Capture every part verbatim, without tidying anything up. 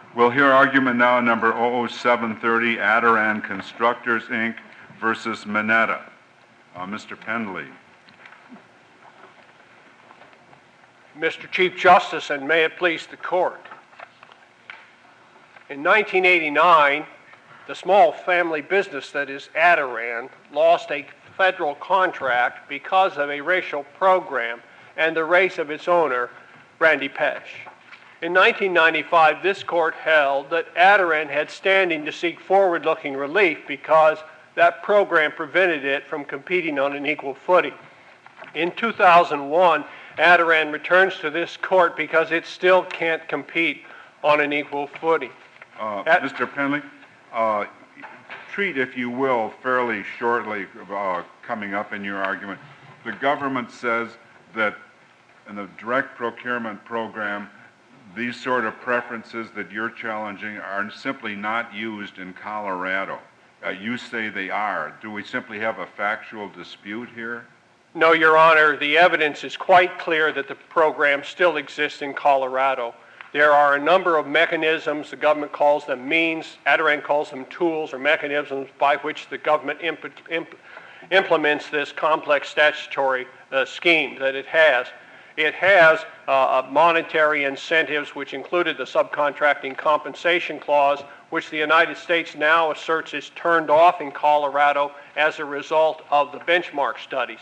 We'll hear argument now number zero zero seven thirty, Adoran Constructors, Incorporated versus Mineta. Uh, Mister Pendley. Mister Chief Justice, and may it please the court. In nineteen eighty-nine, the small family business that is Adoran lost a federal contract because of a racial program and the race of its owner, Randy Pesch. In nineteen ninety-five, this court held that Adoran had standing to seek forward-looking relief because that program prevented it from competing on an equal footing. In two thousand one, Adoran returns to this court because it still can't compete on an equal footing. Uh, At- Mister Pendley, uh, treat, if you will, fairly shortly uh, coming up in your argument. The government says that in the direct procurement program, these sort of preferences that you're challenging are simply not used in Colorado. Uh, you say they are. Do we simply have a factual dispute here? No, Your Honor. The evidence is quite clear that the program still exists in Colorado. There are a number of mechanisms, the government calls them means, Adoran calls them tools or mechanisms by which the government imp- imp- implements this complex statutory uh, scheme that it has. It has uh, monetary incentives, which included the subcontracting compensation clause, which the United States now asserts is turned off in Colorado as a result of the benchmark studies.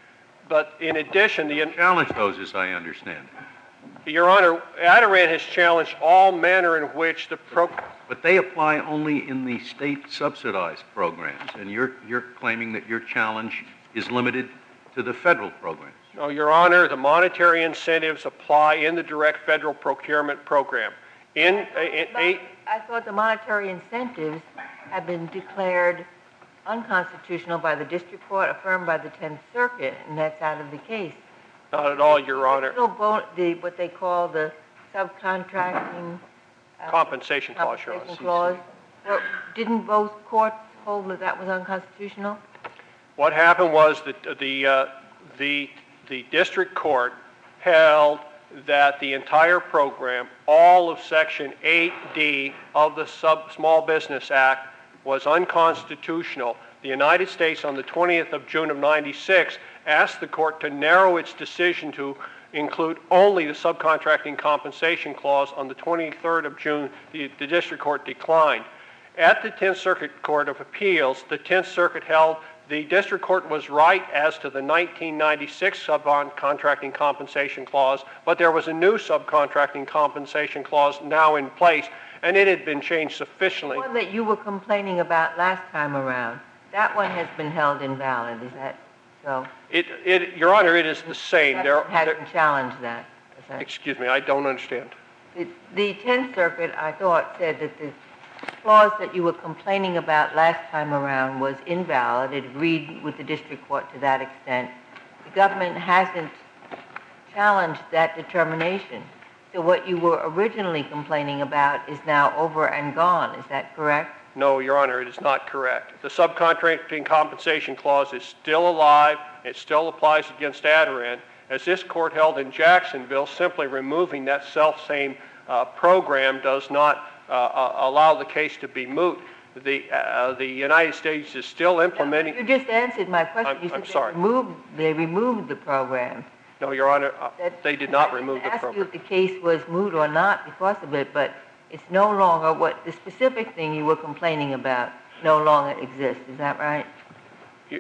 But in addition, the... Challenge those, as I understand. Your Honor, Adoran has challenged all manner in which the... Pro- but they apply only in the state-subsidized programs, and you're, you're claiming that your challenge is limited to the federal programs. No, Your Honor, the monetary incentives apply in the direct federal procurement program. In, in, in I thought the monetary incentives have been declared unconstitutional by the district court, affirmed by the Tenth Circuit, and that's out of the case. Not at all, Your Honor. The, what they call the subcontracting uh, compensation clause, Your Honor. Clause. Well, didn't both courts hold that that was unconstitutional? What happened was that the uh, the the district court held that the entire program, all of Section eight D of the Sub Small Business Act, was unconstitutional. The United States, on the twentieth of June of ninety-six, asked the court to narrow its decision to include only the subcontracting compensation clause. On the twenty-third of June, the, the district court declined. At the Tenth Circuit Court of Appeals, the Tenth Circuit held the district court was right as to the nineteen ninety-six subcontracting compensation clause, but there was a new subcontracting compensation clause now in place, and it had been changed sufficiently. The one that you were complaining about last time around, that one has been held invalid, is that so? It, it, Your Honor, it is the same. There hasn't challenged that. that. Excuse me, I don't understand. The, the Tenth Circuit, I thought, said that the clause that you were complaining about last time around was invalid. It agreed with the district court to that extent. The government hasn't challenged that determination. So what you were originally complaining about is now over and gone. Is that correct? No, Your Honor, it is not correct. The subcontracting compensation clause is still alive. It still applies against Adoran. As this court held in Jacksonville, simply removing that self-same uh, program does not uh, allow the case to be moot. The, uh, the United States is still implementing... No, you just answered my question. I'm, you said I'm sorry. They removed, they removed the program. No, Your Honor, uh, they did not remove the program. I didn't ask you if the case was moot or not because of it, but it's no longer what the specific thing you were complaining about no longer exists. Is that right? You,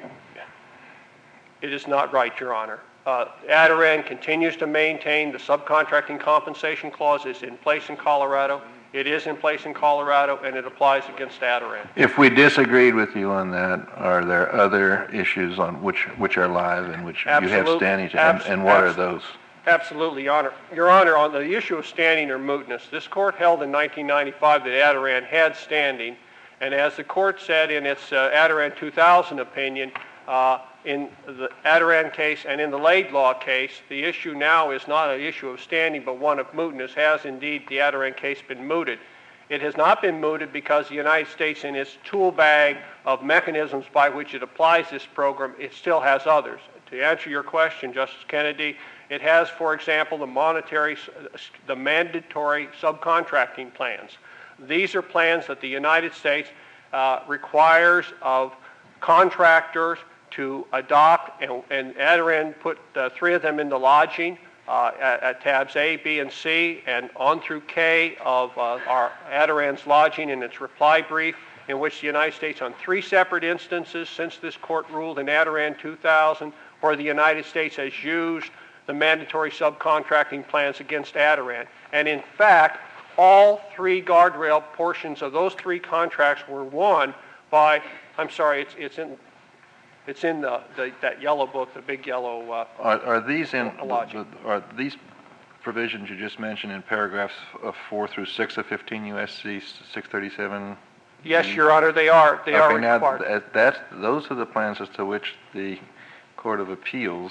it is not right, Your Honor. Uh, Adoran continues to maintain the subcontracting compensation clause is in place in Colorado. It is in place in Colorado, and it applies against Adoran. If we disagreed with you on that, are there other issues on which which are live and which Absolute, you have standing to, abs- and, and what abs- are those? Absolutely, Your Honor. Your Honor, on the issue of standing or mootness, this court held in nineteen ninety-five that Adoran had standing, and as the court said in its uh, Adoran two thousand opinion, uh, in the Adoran case and in the Laidlaw case, the issue now is not an issue of standing but one of mootness. Has indeed the Adoran case been mooted? It has not been mooted because the United States, in its tool bag of mechanisms by which it applies this program, it still has others. To answer your question, Justice Kennedy, it has, for example, the monetary, the mandatory subcontracting plans. These are plans that the United States uh, requires of contractors to adopt, and, and Adarand put uh, three of them into lodging uh, at, at tabs A, B, and C, and on through K of uh, our Adarand's lodging in its reply brief, in which the United States, on three separate instances since this court ruled in Adarand two thousand, where the United States has used the mandatory subcontracting plans against Adarand. And in fact, all three guardrail portions of those three contracts were won by, I'm sorry, it's, it's in, it's in the, the, that yellow book, the big yellow. Uh, Are, are these in, Logic. are these provisions you just mentioned in paragraphs of four through six of fifteen U S C six thirty-seven? Yes, Your Honor, they are. They are Okay, now, required. that, that's, those are the plans as to which the Court of Appeals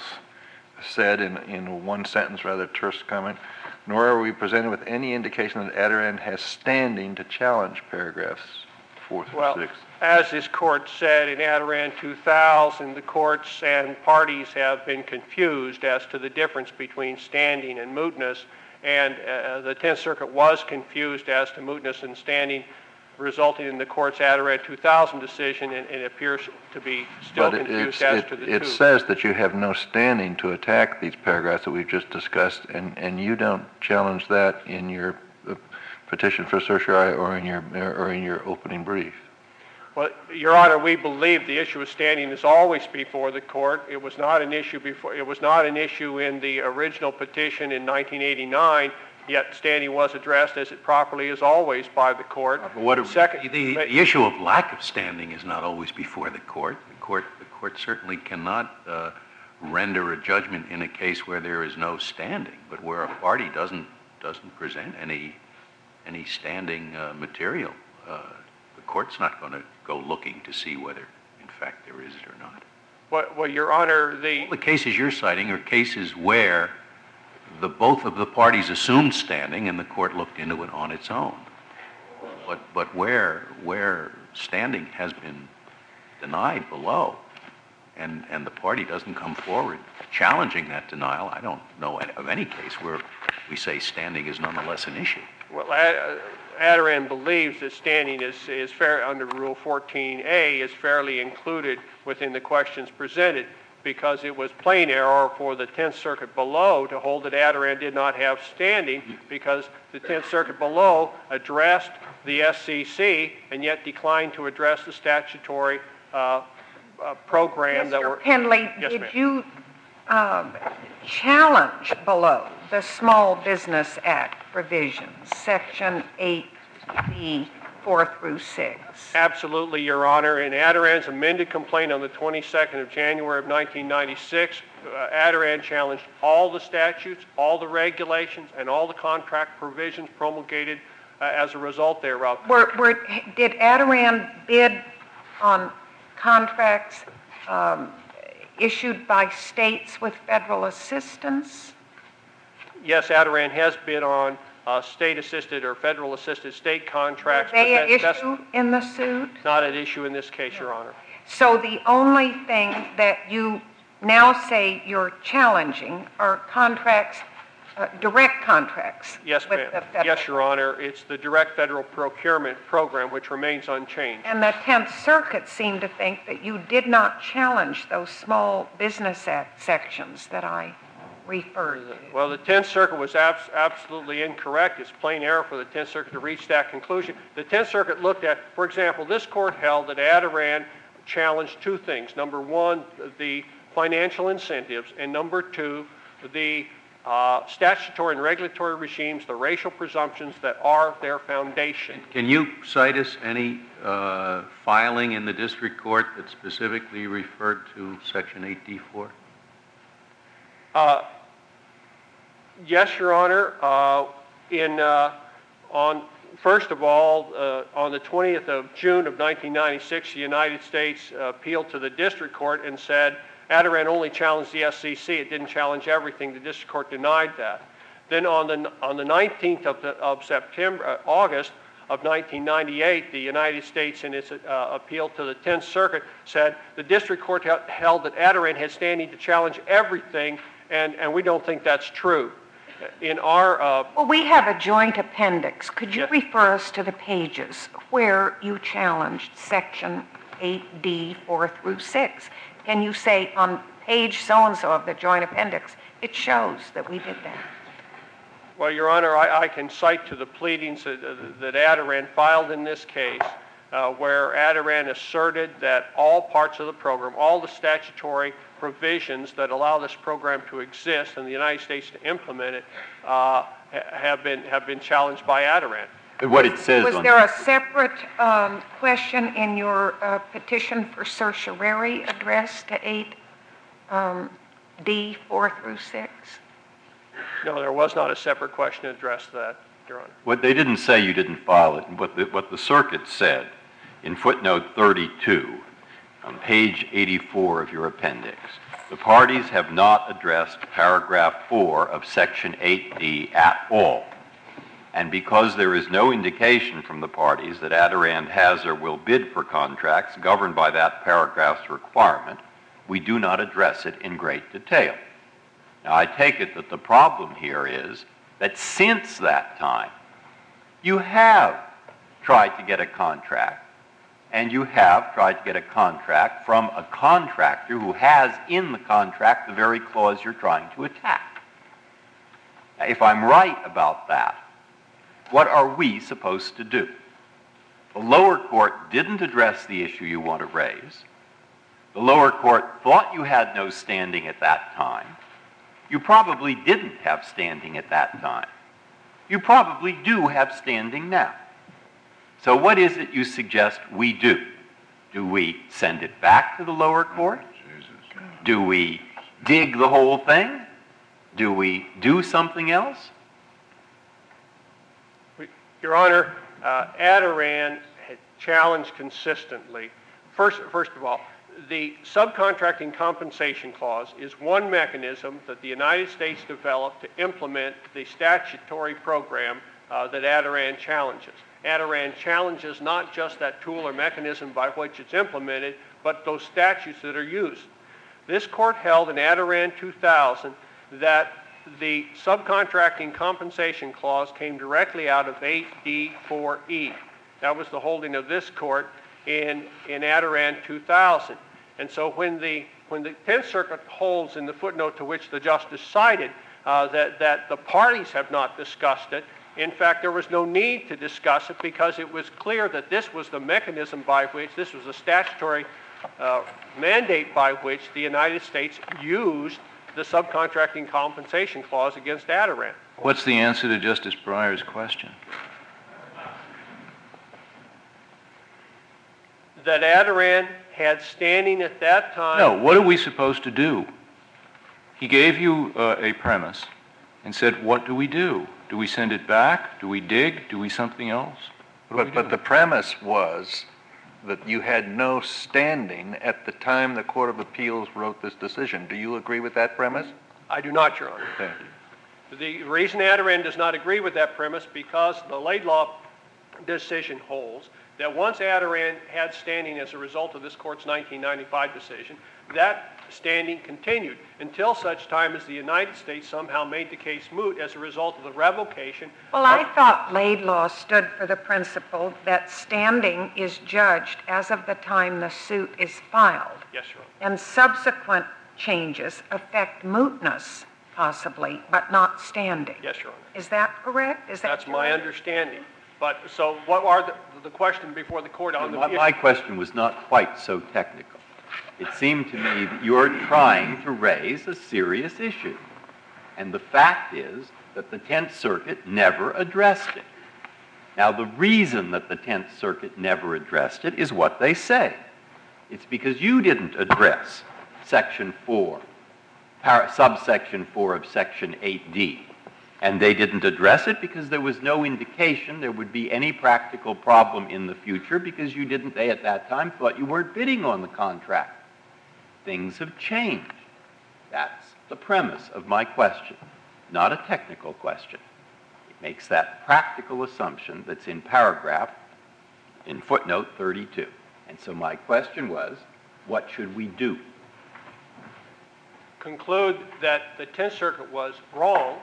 said in, in one sentence, rather terse comment, nor are we presented with any indication that Adarand has standing to challenge paragraphs four through Well, six. as this court said in Adarand two thousand, the courts and parties have been confused as to the difference between standing and mootness, and uh, the Tenth Circuit was confused as to mootness and standing, resulting in the court's Adarand two thousand decision, and, and it appears to be still But it- confused it's- as to it, the it two. says that you have no standing to attack these paragraphs that we've just discussed, and, and you don't challenge that in your uh, petition for certiorari or in your or in your opening brief. Well, Your Honor, we believe the issue of standing is always before the court. It was not an issue before. It was not an issue in the original petition in nineteen eighty-nine. Yet standing was addressed as it properly is always by the court. What Second, the, but- the issue of lack of standing is not always before the court. The court, the court certainly cannot uh, render a judgment in a case where there is no standing, but where a party doesn't doesn't present any any standing uh, material. Uh, the court's not going to go looking to see whether, in fact, there is it or not. well, well, Your Honor, the The cases you're citing are cases where the both of the parties assumed standing and the court looked into it on its own. But but where where standing has been denied below, and and the party doesn't come forward challenging that denial, I don't know of any case where we say standing is nonetheless an issue. well, Ad- Adarand believes that standing is is fair under Rule fourteen A is fairly included within the questions presented, because it was plain error for the Tenth Circuit below to hold that Adarand did not have standing, because the Tenth Circuit below addressed the S C C and yet declined to address the statutory uh, uh, program that were... Mister Penley, Yes, did ma'am. you um, challenge below the Small Business Act provisions, Section eight B, four through six? Absolutely, Your Honor. In Adarand's amended complaint on the twenty-second of January of nineteen ninety-six, uh, Adarand challenged all the statutes, all the regulations, and all the contract provisions promulgated uh, as a result thereof. Were, were, did Adarand bid on contracts um, issued by states with federal assistance? Yes, Adarand has bid on uh, state-assisted or federal-assisted state contracts. Were they but an that- that's issue in the suit? not at issue in this case, Your Honor. So the only thing that you now say you're challenging are contracts, uh, direct contracts Yes, with ma'am. the federal. Yes, Your Honor. It's the direct federal procurement program, which remains unchanged. And the Tenth Circuit seemed to think that you did not challenge those Small Business Act sections that I referred to. Well, the Tenth Circuit was abs- absolutely incorrect. It's plain error for the Tenth Circuit to reach that conclusion. The Tenth Circuit looked at, for example, this court held that Adarand challenged two things. Number one, the financial incentives, and number two, the uh, statutory and regulatory regimes, the racial presumptions that are their foundation. Can you cite us any uh, filing in the district court that specifically referred to Section eight D four? Uh, yes, Your Honor. Uh, in uh, on first of all, uh, on the twentieth of June of nineteen ninety-six, the United States uh, appealed to the district court and said Adarand only challenged the S C C. It didn't challenge everything. The district court denied that. Then on the on the nineteenth of, the, of September, uh, August of nineteen ninety-eight, the United States, in its uh, appeal to the Tenth Circuit, said the district court held that Adarand had standing to challenge everything, and, and we don't think that's true. in our, uh, Well, we have a joint appendix. Could you Yes. refer us to the pages where you challenged section eight D four through six? Can you say on page so-and-so of the joint appendix, it shows that we did that? well, Your Honor, I, I can cite to the pleadings that, that Adoran filed in this case, uh, where Adoran asserted that all parts of the program, all the statutory provisions that allow this program to exist and the United States to implement it, uh, ha- have been have been challenged by Adoran. What it says Was on... there a separate um, question in your uh, petition for certiorari addressed to eight D four through six? No, there was not a separate question addressed to that, Your Honor. What they didn't say you didn't file it, what the, what the circuit said in footnote thirty-two on page eighty-four of your appendix, the parties have not addressed paragraph four of section eight D at all. And because there is no indication from the parties that Adoran has or will bid for contracts governed by that paragraph's requirement, we do not address it in great detail. Now, I take it that the problem here is that since that time, you have tried to get a contract, and you have tried to get a contract from a contractor who has in the contract the very clause you're trying to attack. Now, if I'm right about that, what are we supposed to do? The lower court didn't address the issue you want to raise. The lower court thought you had no standing at that time. You probably didn't have standing at that time. You probably do have standing now. So what is it you suggest we do? Do we send it back to the lower court? Do we dig the whole thing? Do we do something else? Your Honor, uh, Adoran had challenged consistently. First, first of all, the subcontracting compensation clause is one mechanism that the United States developed to implement the statutory program uh, that Adoran challenges. Adoran challenges not just that tool or mechanism by which it's implemented, but those statutes that are used. This court held in Adoran two thousand that the subcontracting compensation clause came directly out of eight D four E. That was the holding of this court in, in Adoran two thousand. And so when the, when the Tenth Circuit holds in the footnote to which the justice cited uh, that, that the parties have not discussed it, in fact, there was no need to discuss it because it was clear that this was the mechanism by which, this was a statutory uh, mandate by which the United States used the subcontracting compensation clause against Adoran. What's the answer to Justice Breyer's question? That Adoran had standing at that time. No, what are we supposed to do? He gave you uh, a premise and said, what do we do? Do we send it back? Do we dig? Do we something else? What do we But, but do? the premise was that you had no standing at the time the Court of Appeals wrote this decision. Do you agree with that premise? I do not, Your Honor. Okay. The reason Adoran does not agree with that premise because the Laidlaw decision holds that once Adoran had standing as a result of this court's nineteen ninety-five decision, that standing continued until such time as the United States somehow made the case moot as a result of the revocation. Well, I thought Laidlaw stood for the principle that standing is judged as of the time the suit is filed. Yes, Your Honor. And subsequent changes affect mootness, possibly, but not standing. Yes, Your Honor. Is that correct? Is that That's my correct? understanding. But so what are the, the question before the court on the My, my question was not quite so technical. It seemed to me that you're trying to raise a serious issue. And the fact is that the Tenth Circuit never addressed it. Now, the reason that the Tenth Circuit never addressed it is what they say. It's because you didn't address Section four, para, subsection four of Section eight D. And they didn't address it because there was no indication there would be any practical problem in the future because you didn't, they at that time thought you weren't bidding on the contract. Things have changed. That's the premise of my question, not a technical question. It makes that practical assumption that's in paragraph, in footnote thirty-two. And so my question was, what should we do? conclude that the Tenth Circuit was wrong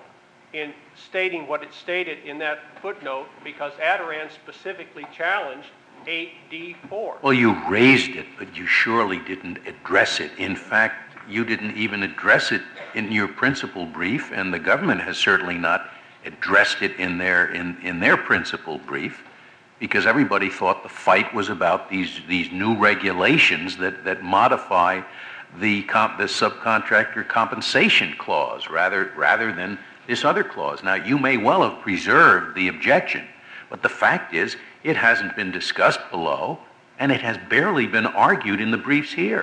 in stating what it stated in that footnote because Adirond specifically challenged eight D four. Well, you raised it, but you surely didn't address it. In fact, you didn't even address it in your principal brief, and the government has certainly not addressed it in their in, in their principal brief, because everybody thought the fight was about these these new regulations that, that modify the comp, the subcontractor compensation clause rather rather than this other clause. Now, you may well have preserved the objection, but the fact is it hasn't been discussed below, and it has barely been argued in the briefs here.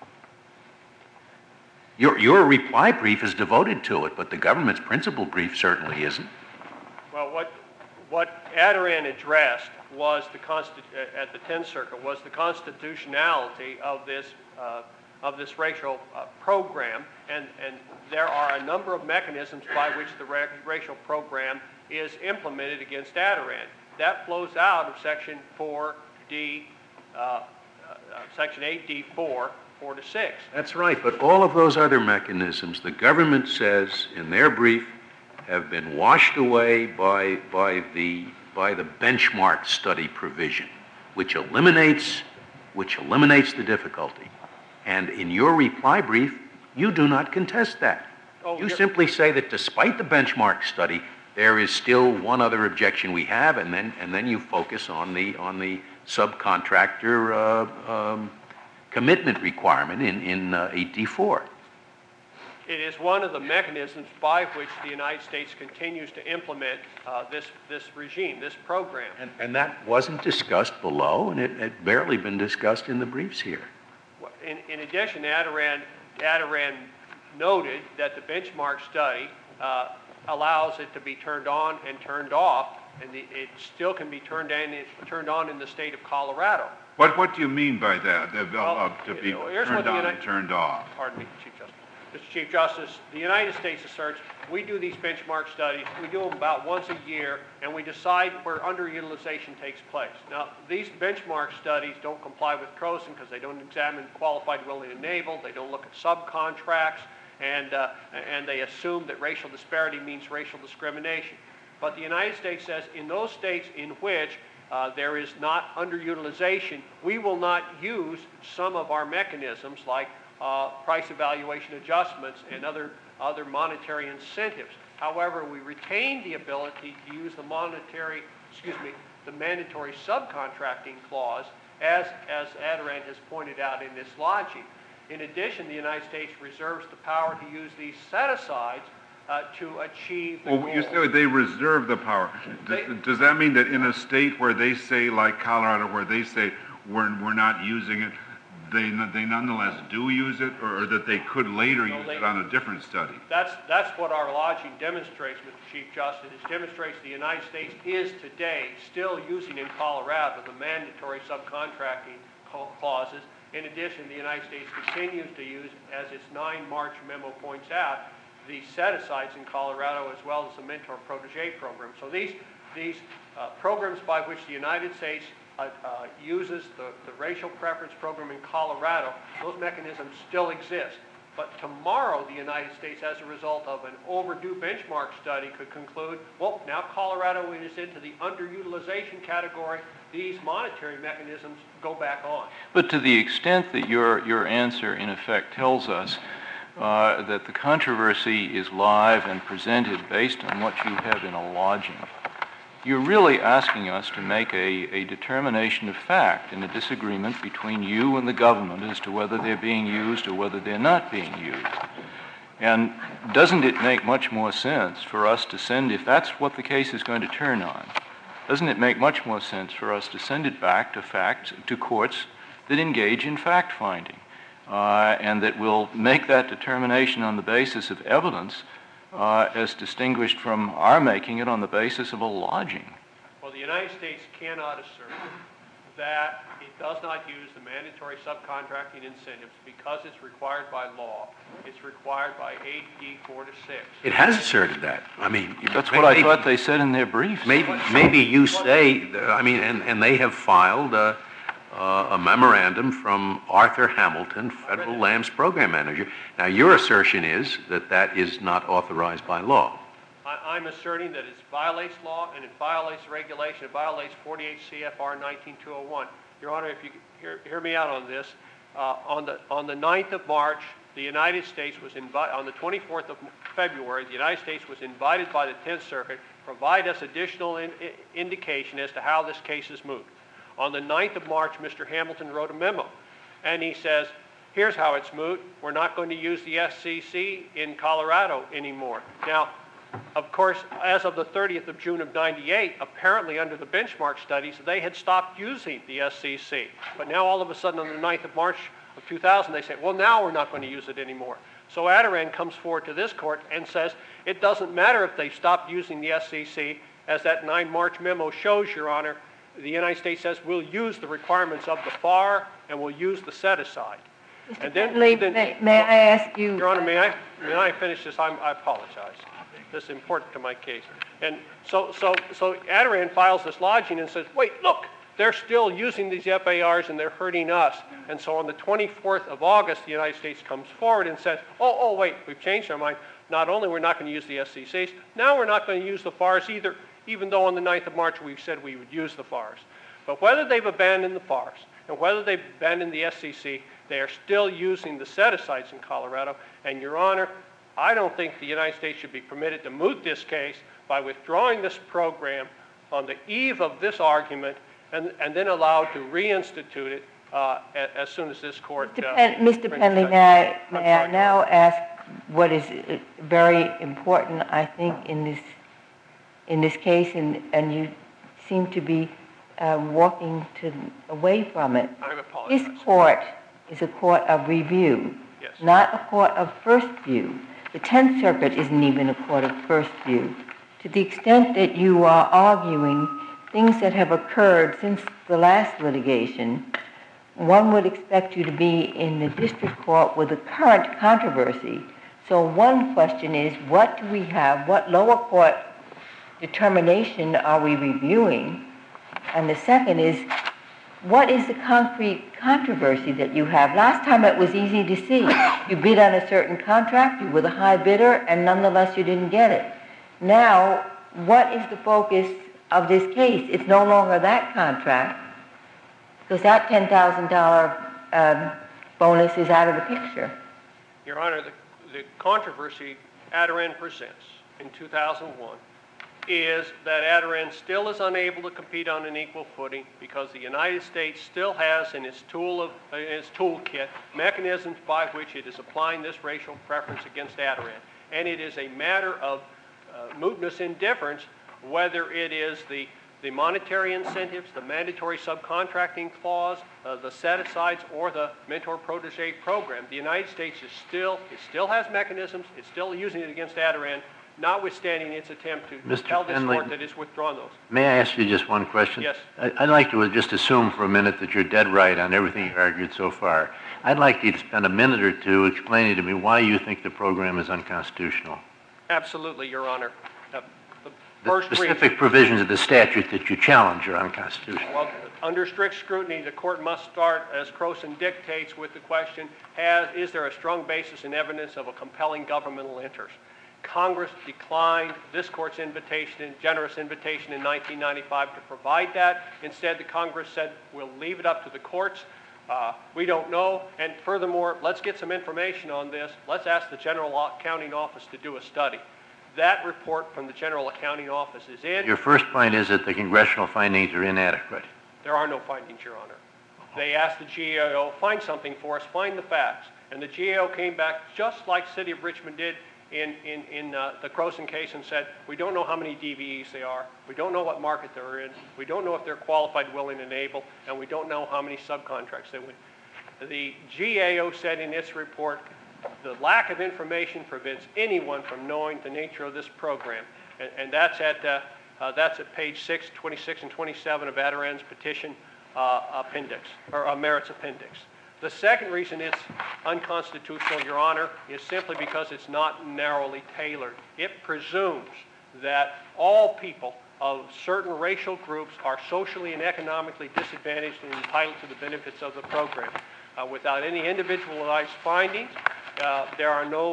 Your, your reply brief is devoted to it, but the government's principal brief certainly isn't. Well, what what Adirond addressed was the consti- at the Tenth Circuit was the constitutionality of this uh, of this racial uh, program, and and there are a number of mechanisms by which the ra- racial program is implemented against Adirond. That flows out of Section four D, uh, uh, Section eight D four, four to six. That's right, but all of those other mechanisms, the government says in their brief, have been washed away by, by, the, by the benchmark study provision, which eliminates, which eliminates the difficulty. And in your reply brief, you do not contest that. Oh, you you're- simply say that despite the benchmark study, there is still one other objection we have, and then and then you focus on the on the subcontractor uh, um, commitment requirement in in uh, eight D four. It is one of the mechanisms by which the United States continues to implement uh, this this regime, this program. And and that wasn't discussed below, and it had barely been discussed in the briefs here. In, in addition, Adirond, Adirond noted that the benchmark study uh, allows it to be turned on and turned off, and the, it still can be turned on, turned on in the state of Colorado. What, what do you mean by that, uh, Well, uh, to be here's what turned the on Uni- and turned off? Pardon me, Chief Justice. Mister Chief Justice, the United States asserts we do these benchmark studies, we do them about once a year, and we decide where underutilization takes place. Now, these benchmark studies don't comply with CROSN because they don't examine qualified, willing, and able, they don't look at subcontracts, and, uh, and they assume that racial disparity means racial discrimination. But the United States says in those states in which uh, there is not underutilization, we will not use some of our mechanisms like uh, price evaluation adjustments and other, other monetary incentives. However, we retain the ability to use the monetary, excuse me, the mandatory subcontracting clause as, as Adirond has pointed out in this logic. In addition, the United States reserves the power to use these set-asides uh, to achieve the Well, goal. you say they reserve the power. Does, They- does that mean that in a state where they say, like Colorado, where they say we're, we're not using it, they, they nonetheless do use it, or, or that they could later No, use they- it on a different study? That's, that's what our logic demonstrates, Mister Chief Justice. It demonstrates the United States is today still using in Colorado the mandatory subcontracting cla- clauses. In addition, the United States continues to use, as its nine March memo points out, the set-asides in Colorado as well as the mentor-protege program. So these, these uh, programs by which the United States uh, uh, uses the, the racial preference program in Colorado, those mechanisms still exist. But tomorrow, the United States, as a result of an overdue benchmark study, could conclude, well, now Colorado is into the underutilization category. These monetary mechanisms go back on. But to the extent that your, your answer, in effect, tells us uh, that the controversy is live and presented based on what you have in a lodging, you're really asking us to make a, a determination of fact in a disagreement between you and the government as to whether they're being used or whether they're not being used. And doesn't it make much more sense for us to send, if that's what the case is going to turn on, doesn't it make much more sense for us to send it back to facts, to courts that engage in fact-finding uh, and that will make that determination on the basis of evidence uh, as distinguished from our making it on the basis of a lodging? Well, the United States cannot assert that it does not use the mandatory subcontracting incentives because it's required by law. It's required by eight D four to six. It has asserted that. I mean, That's may- what I maybe- thought they said in their briefs. Maybe, maybe you say, I mean, and, and they have filed a, a memorandum from Arthur Hamilton, Federal Lands Program Manager. Now, your assertion is that that is not authorized by law. I, I'm asserting that it violates law and it violates regulation. It violates forty-eight C F R nineteen two oh one. Your Honor, if you hear, hear me out on this, uh, on the on the ninth of March, the United States was invited, on the twenty-fourth of February, the United States was invited by the tenth Circuit to provide us additional in, in, indication as to how this case is moved. On the ninth of March, Mister Hamilton wrote a memo, and he says, here's how it's moot. We're not going to use the S C C in Colorado anymore. Now, of course, as of the thirtieth of June of ninety-eight, apparently under the benchmark studies, they had stopped using the S C C. But now all of a sudden on the ninth of March of two thousand, they say, well, now we're not going to use it anymore. So Adarand comes forward to this court and says, it doesn't matter if they stopped using the S C C. As that nine March memo shows, Your Honor, the United States says we'll use the requirements of the F A R and we'll use the set-aside. Mister And then, Bentley, then may, may I ask you? Your Honor, may I, may I finish this? I'm, I apologize. This is important to my case. And so, so, so Adarand files this lodging and says, wait, look, they're still using these F A Rs and they're hurting us. And so on the twenty-fourth of August, the United States comes forward and says, oh, oh, wait, we've changed our mind. Not only we're not going to use the S C Cs, now we're not going to use the F A Rs either, even though on the ninth of March we said we would use the F A Rs. But whether they've abandoned the F A Rs and whether they've abandoned the S C C, they are still using the set-asides in Colorado. And, Your Honor, I don't think the United States should be permitted to moot this case by withdrawing this program on the eve of this argument and, and then allowed to reinstitute it uh, as, as soon as this court... Mister Uh, Pen, Mister Penley, may I, may I now ask what is uh, very important, I think, in this, in this case, and, and you seem to be uh, walking to, away from it. I apologize. This court is a court of review, Yes. not a court of first view. The tenth Circuit isn't even a court of first view. To the extent that you are arguing things that have occurred since the last litigation, one would expect you to be in the district court with a current controversy. So one question is, what do we have? What lower court determination are we reviewing? And the second is, what is the concrete controversy that you have? Last time it was easy to see. You bid on a certain contract, you were the high bidder, and nonetheless you didn't get it. Now, what is the focus of this case? It's no longer that contract, because that ten thousand dollars um, bonus is out of the picture. Your Honor, the, the controversy Adarand presents in two thousand one is that Adarand still is unable to compete on an equal footing because the United States still has in its tool of in its toolkit mechanisms by which it is applying this racial preference against Adarand, and it is a matter of uh, mootness indifference whether it is the the monetary incentives, the mandatory subcontracting clause, uh, the set-asides, or the mentor-protege program. The United States is still it still has mechanisms. It's still using it against Adarand, notwithstanding its attempt to Mister tell this Penley, court that it's withdrawn those. May I ask you just one question? Yes. I- I'd like to just assume for a minute that you're dead right on everything you've argued so far. I'd like you to spend a minute or two explaining to me why you think the program is unconstitutional. Absolutely, Your Honor. Uh, the The first specific reason, provisions of the statute that you challenge are unconstitutional. well, under strict scrutiny, the court must start, as Croson dictates, with the question, has, is there a strong basis in evidence of a compelling governmental interest? Congress declined this court's invitation, generous invitation in nineteen ninety-five to provide that. Instead, the Congress said, we'll leave it up to the courts. Uh, we don't know. And furthermore, let's get some information on this. Let's ask the General Accounting Office to do a study. That report from the General Accounting Office is in. Your first point is that the congressional findings are inadequate. There are no findings, Your Honor. They asked the G A O, find something for us, find the facts. And the G A O came back just like City of Richmond did in, in, in uh, the Croson case and said, we don't know how many D V Es they are, we don't know what market they're in, we don't know if they're qualified, willing, and able, and we don't know how many subcontracts they win. The G A O said in its report, the lack of information prevents anyone from knowing the nature of this program. And, and that's, at, uh, uh, that's at page six, twenty-six, and twenty-seven of Adarand's petition uh, appendix, or uh, merits appendix. The second reason it's unconstitutional, Your Honor, is simply because it's not narrowly tailored. It presumes that all people of certain racial groups are socially and economically disadvantaged and entitled to the benefits of the program. Uh, without any individualized findings, uh, there are no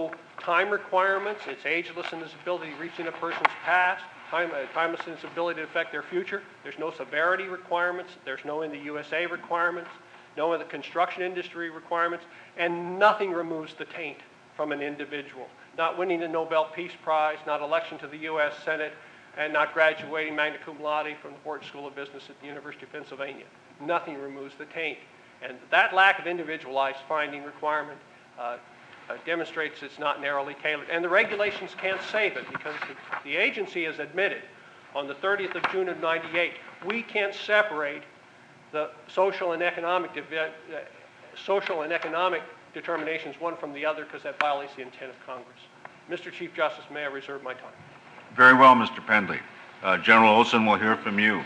time requirements, it's ageless in its ability to reach in a person's past, time, uh, timeless in its ability to affect their future. There's no severity requirements. There's no in the U S A requirements, no in the construction industry requirements, and nothing removes the taint from an individual. Not winning the Nobel Peace Prize, not election to the U S Senate, and not graduating magna cum laude from the Wharton School of Business at the University of Pennsylvania. Nothing removes the taint. And that lack of individualized finding requirement uh, uh, demonstrates it's not narrowly tailored. And the regulations can't save it because the, the agency has admitted on the thirtieth of June of ninety-eight, we can't separate the social and economic, divi- uh, social and economic determinations one from the other because that violates the intent of Congress. Mister Chief Justice, may I reserve my time? Very well, Mister Pendley. Uh, General Olson will hear from you.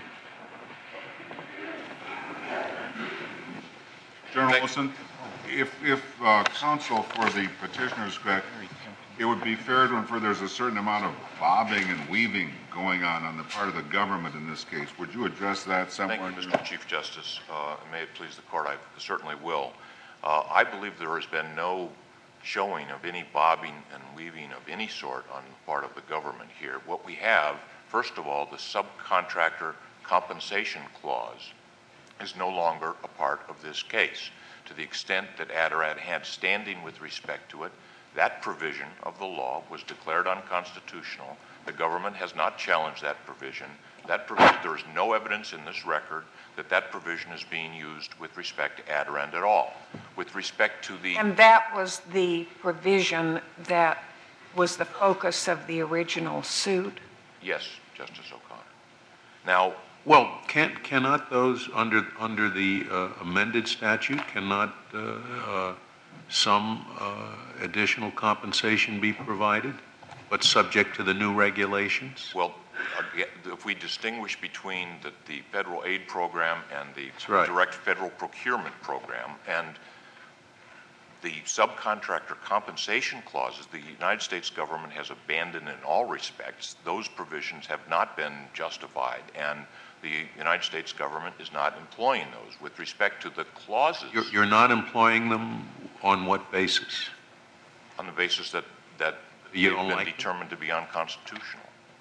General Olson, if, if uh, counsel for the petitioner's correct, it would be fair to infer there's a certain amount of bobbing and weaving going on on the part of the government in this case. Would you address that somewhere? Thank you, Mister Chief Justice. Uh, may it please the court, I certainly will. Uh, I believe there has been no showing of any bobbing and weaving of any sort on the part of the government here. What we have, first of all, the subcontractor compensation clause is no longer a part of this case. To the extent that Adirond had standing with respect to it, that provision of the law was declared unconstitutional. The government has not challenged that provision. That provision, there is no evidence in this record that that provision is being used with respect to Adirond at all. With respect to the... And that was the provision that was the focus of the original suit? Yes, Justice O'Connor. Now... Well, can, cannot those, under, under the uh, amended statute, cannot uh, uh, some uh, additional compensation be provided, but subject to the new regulations? Well, if we distinguish between the, the federal aid program and the right. direct federal procurement program and the subcontractor compensation clauses, the United States government has abandoned in all respects. Those provisions have not been justified, and the United States government is not employing those. With respect to the clauses... You're, you're not employing them on what basis? On the basis that, that you they've don't been like determined them? to be unconstitutional.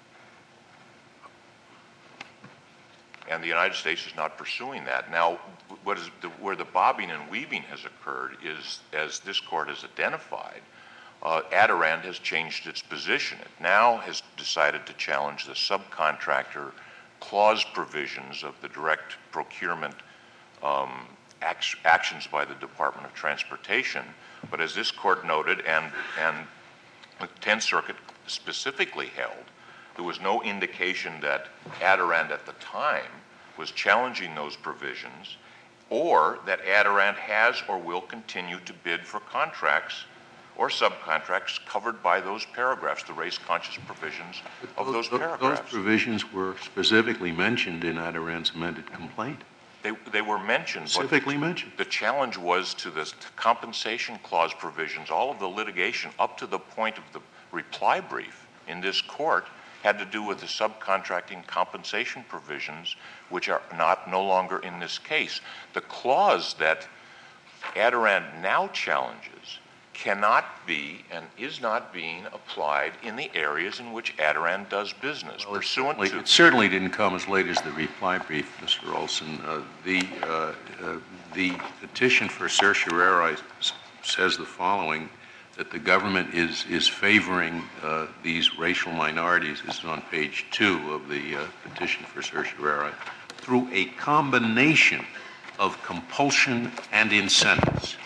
And the United States is not pursuing that. Now, what is the, where the bobbing and weaving has occurred is, as this court has identified, uh, Adirond has changed its position. It now has decided to challenge the subcontractor clause provisions of the direct procurement um, act actions by the Department of Transportation. But as this court noted, and, and the Tenth Circuit specifically held, there was no indication that Adirond at the time was challenging those provisions, or that Adirond has or will continue to bid for contracts or subcontracts covered by those paragraphs, the race-conscious provisions of those, those paragraphs. Those provisions were specifically mentioned in Adirond's amended complaint. They, they were mentioned. Specifically mentioned. The challenge was to the compensation clause provisions. All of the litigation up to the point of the reply brief in this court had to do with the subcontracting compensation provisions, which are not no longer in this case. The clause that Adirond now challenges cannot be and is not being applied in the areas in which Adirond does business. Well, pursuant it, to it certainly didn't come as late as the reply brief, Mister Olson. Uh, the, uh, uh, the petition for certiorari says the following, that the government is, is favoring uh, these racial minorities, this is on page two of the uh, petition for certiorari, through a combination of compulsion and incentives.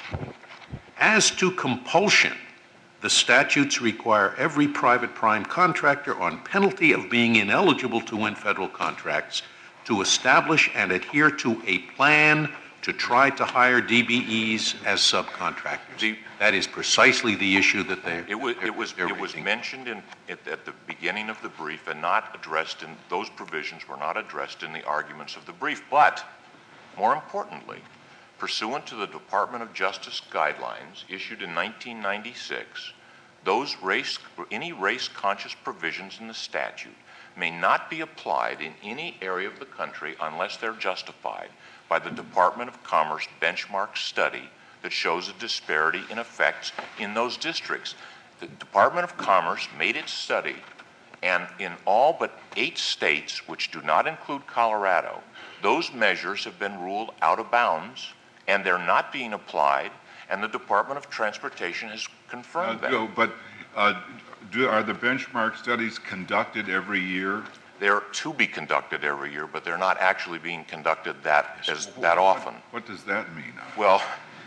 As to compulsion, the statutes require every private prime contractor, on penalty of being ineligible to win federal contracts, to establish and adhere to a plan to try to hire D B Es as subcontractors. The, that is precisely the issue that they. It was it was it was mentioned in at, at the beginning of the brief and not addressed in those provisions were not addressed in the arguments of the brief. But more importantly, pursuant to the Department of Justice guidelines issued in nineteen ninety-six, those race any race-conscious provisions in the statute may not be applied in any area of the country unless they're justified by the Department of Commerce benchmark study that shows a disparity in effects in those districts. the Department of Commerce made its study, and in all but eight states, which do not include Colorado, those measures have been ruled out of bounds, and they're not being applied, and the Department of Transportation has confirmed Uh, that. Joe, but uh, do, are the benchmark studies conducted every year? They're to be conducted every year, but they're not actually being conducted that as that often. What does that mean? Well,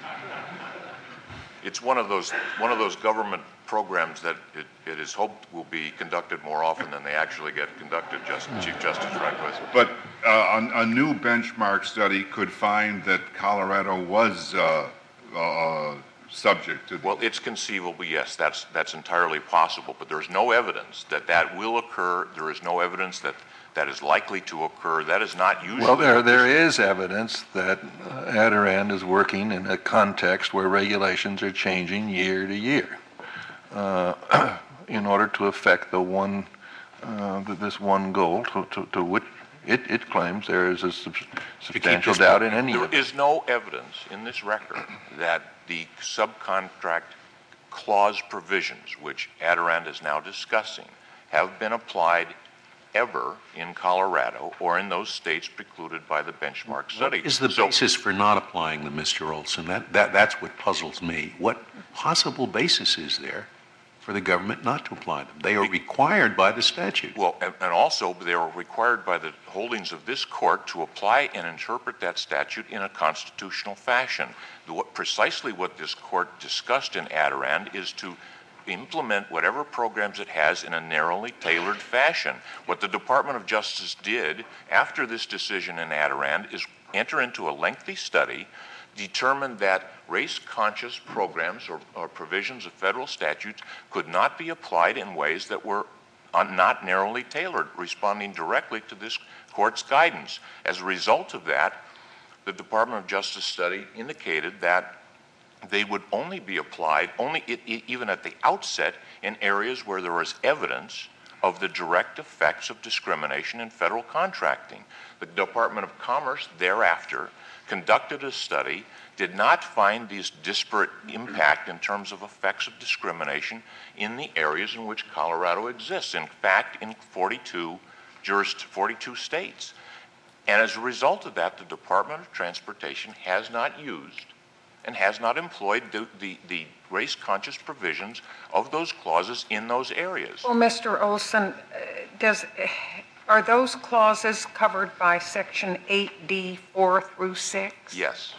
it's one of those one of those government programs that it, it is hoped will be conducted more often than they actually get conducted, just, Chief Justice Rehnquist. But uh, a, a new benchmark study could find that Colorado was uh, uh, subject to. Well, it's conceivable, yes, that's that's entirely possible, but there's no evidence that that will occur. There is no evidence that that is likely to occur. That is not usually. Well, there, there is evidence that uh, Adirond is working in a context where regulations are changing year to year uh, in order to affect the one, uh, this one goal to, to, to which it, it claims there is a sub- substantial doubt in any There of it. is no evidence in this record that the subcontract clause provisions, which Adirond is now discussing, have been applied ever in Colorado or in those states precluded by the benchmark study. What is the So- basis for not applying them, Mister Olson? That, that, that's what puzzles me. What possible basis is there for the government not to apply them? They are required by the statute. Well, and, and also they are required by the holdings of this court to apply and interpret that statute in a constitutional fashion. The, what, precisely what this court discussed in Adirond is to implement whatever programs it has in a narrowly tailored fashion. What the Department of Justice did after this decision in Adirond is enter into a lengthy study, determined that race-conscious programs or, or provisions of federal statutes could not be applied in ways that were uh, not narrowly tailored, responding directly to this court's guidance. As a result of that, the Department of Justice study indicated that they would only be applied, only it, it, even at the outset, in areas where there was evidence of the direct effects of discrimination in federal contracting. The Department of Commerce thereafter conducted a study, did not find these disparate impact in terms of effects of discrimination in the areas in which Colorado exists. In fact, in forty-two, jurist, forty-two states. And as a result of that, the Department of Transportation has not used and has not employed the, the, the race-conscious provisions of those clauses in those areas. Well, Mister Olson, uh, does, are those clauses covered by Section eight D four through six? Yes.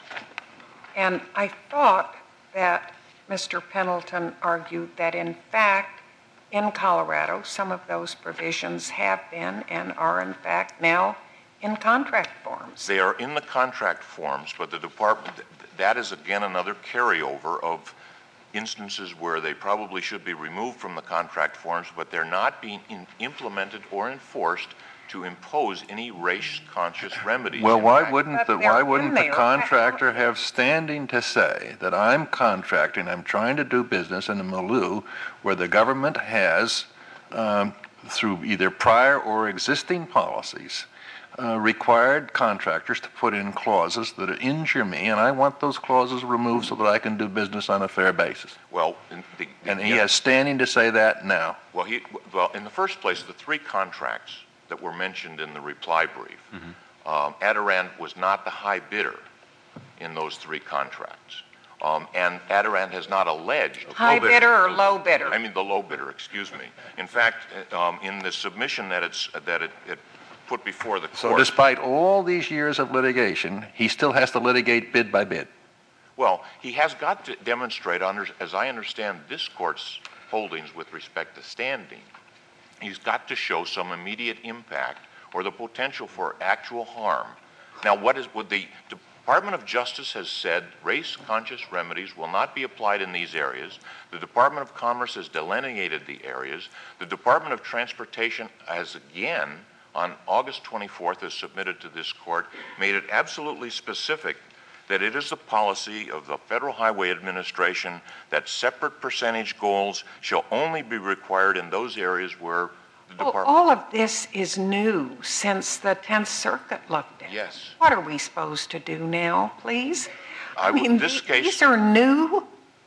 And I thought that Mister Pendleton argued that, in fact, in Colorado, some of those provisions have been and are, in fact, now in contract forms. They are in the contract forms, but the department, that is again another carryover of instances where they probably should be removed from the contract forms, but they're not being in, implemented or enforced to impose any race-conscious remedies. Well, In why fact, wouldn't But the, they're why in wouldn't the there. contractor have standing to say that I'm contracting, I'm trying to do business in a milieu where the government has, um, through either prior or existing policies, uh, required contractors to put in clauses that injure me, and I want those clauses removed so that I can do business on a fair basis. Well, in the, And he yeah, has standing to say that now. Well, he, well, in the first place, the three contracts that were mentioned in the reply brief, Mm-hmm. um, Adirond was not the high bidder in those three contracts. Um, and Adirond has not alleged. High bidder or low bidder? I mean, the low bidder, excuse me. In fact, uh, um, in the submission that it's, that it, it put before the So court. despite all these years of litigation, he still has to litigate bid by bid. Well, he has got to demonstrate, under, as I understand this court's holdings with respect to standing, he's got to show some immediate impact or the potential for actual harm. Now, what is, what the Department of Justice has said, race-conscious remedies will not be applied in these areas. The Department of Commerce has delineated the areas. The Department of Transportation has again, on August twenty-fourth, as submitted to this court, made it absolutely specific that it is the policy of the Federal Highway Administration that separate percentage goals shall only be required in those areas where the Well, department... all of this is new since the Tenth Circuit looked at it. Yes. What are we supposed to do now, please? I would- mean, this th- case- these are new.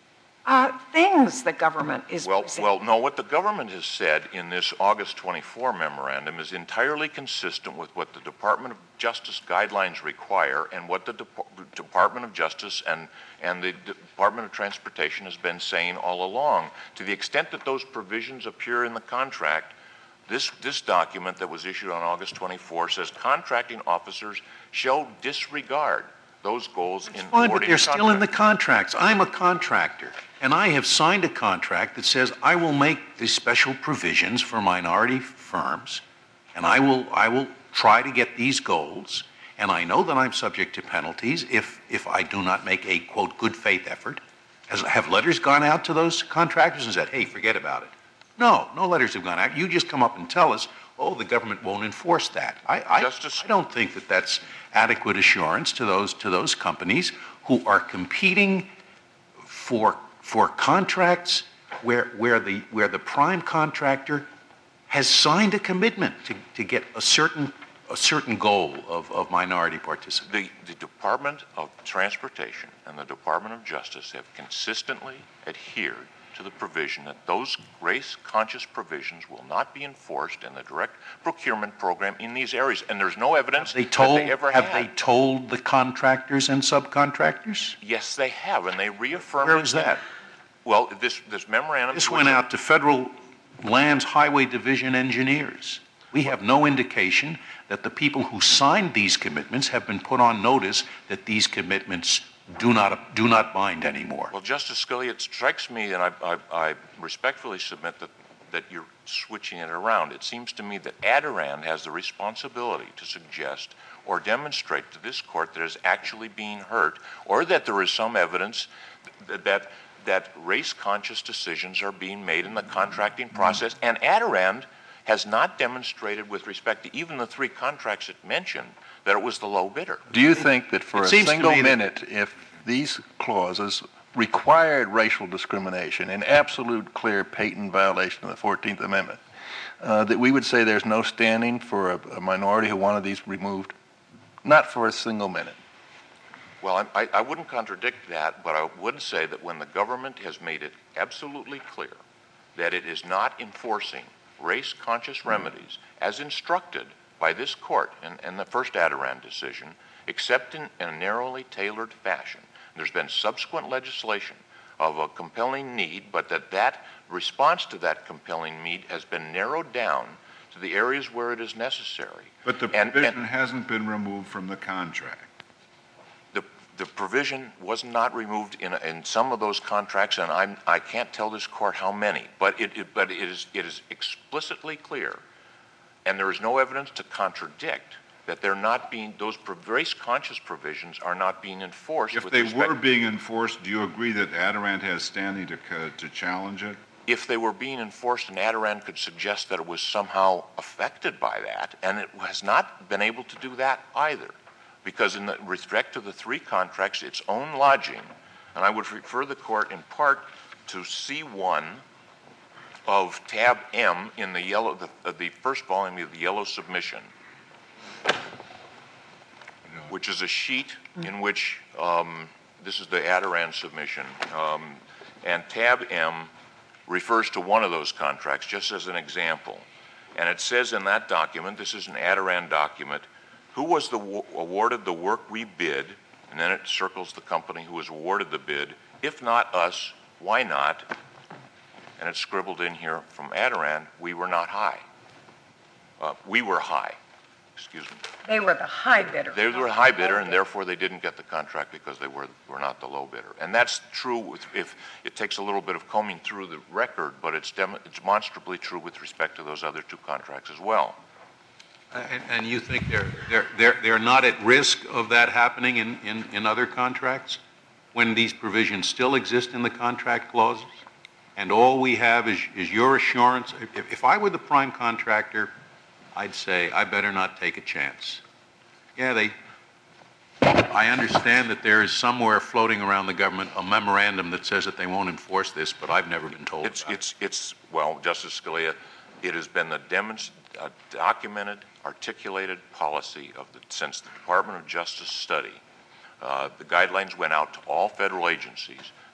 uh, things the government is Well, presenting. well, no, what the government has said in this August twenty-four memorandum is entirely consistent with what the Department of Justice guidelines require and what the Dep- Department of Justice and, and the Department of Transportation has been saying all along. To the extent that those provisions appear in the contract, this, this document that was issued on August twenty-fourth says contracting officers shall disregard those goals in Fine, but awarding they're the still in the contract. contracts. I'm a contractor, and I have signed a contract that says I will make these special provisions for minority firms, and I will, I will try to get these goals, and I know that I'm subject to penalties if, if I do not make a, quote, good faith effort. Has, have letters gone out to those contractors and said, hey, forget about it? No, no letters have gone out. You just come up and tell us, oh, the government won't enforce that. I, I, Justice- I don't think that that's adequate assurance to those to those companies who are competing for for contracts where where the where the prime contractor has signed a commitment to, to get a certain a certain goal of, of minority participation. The, the Department of Transportation and the Department of Justice have consistently adhered to the provision that those race-conscious provisions will not be enforced in the direct procurement program in these areas, and there's no evidence They told that they ever have had. they told the contractors and subcontractors? Yes, they have, and they reaffirmed. Where it was in- that? Well, this this memorandum. This was went a- out to Federal Lands Highway Division engineers. We have no indication that the people who signed these commitments have been put on notice that these commitments do not do not bind anymore. Well, Justice Scalia, it strikes me, and I, I, I respectfully submit that that you're switching it around. It seems to me that Adirond has the responsibility to suggest or demonstrate to this court that is actually being hurt, or that there is some evidence that that, that race-conscious decisions are being made in the contracting process. And Adirond has not demonstrated, with respect to even the three contracts it mentioned, that it was the low bidder. Do you think that for It a seems to single me that- minute, if these clauses required racial discrimination, an absolute clear patent violation of the fourteenth Amendment, uh, that we would say there's no standing for a, a minority who wanted these removed? Not for a single minute. Well, I, I, I wouldn't contradict that, but I would say that when the government has made it absolutely clear that it is not enforcing race-conscious remedies as instructed by this court in, in the first Adirond decision, except in, in a narrowly tailored fashion. There's been subsequent legislation of a compelling need, but that that response to that compelling need has been narrowed down to the areas where it is necessary. But the And- provision and hasn't been removed from the contract. the, the provision was not removed in, in some of those contracts, and I'm, I can't tell this court how many, but it, it, but it is, it is explicitly clear, and there is no evidence to contradict that they're not being, those pro- race-conscious provisions are not being enforced If with they respect. were being enforced, do you agree that Adirond has standing to, co- to challenge it? If they were being enforced, and Adirond could suggest that it was somehow affected by that, and it has not been able to do that either. Because in the, with respect to the three contracts, its own lodging, and I would refer the court in part to C one of tab M in the yellow, the, uh, the first volume of the yellow submission, which is a sheet in which, um, this is the Adirond submission, um, and tab M refers to one of those contracts, just as an example. And it says in that document, this is an Adirond document, who was the w- awarded the work we bid, and then it circles the company who was awarded the bid. If not us, why not? And it's scribbled in here from Adirond, we were not high. Uh, we were high, excuse me. They were the high bidder. They were a high bidder, and therefore they didn't get the contract because they were, were not the low bidder. And that's true with, if, it takes a little bit of combing through the record, but it's, dem- it's demonstrably true with respect to those other two contracts as well. And, and you think they're, they're, they're, they're not at risk of that happening in, in, in other contracts when these provisions still exist in the contract clauses? And all we have is, is your assurance. If, if I were the prime contractor, I'd say, I better not take a chance. Yeah, they, I understand that there is somewhere floating around the government a memorandum that says that they won't enforce this, but I've never been told It's, about it's, it's, well, Justice Scalia, it has been the demonst- uh, documented, articulated policy of the, since the Department of Justice study. Uh, the guidelines went out to all federal agencies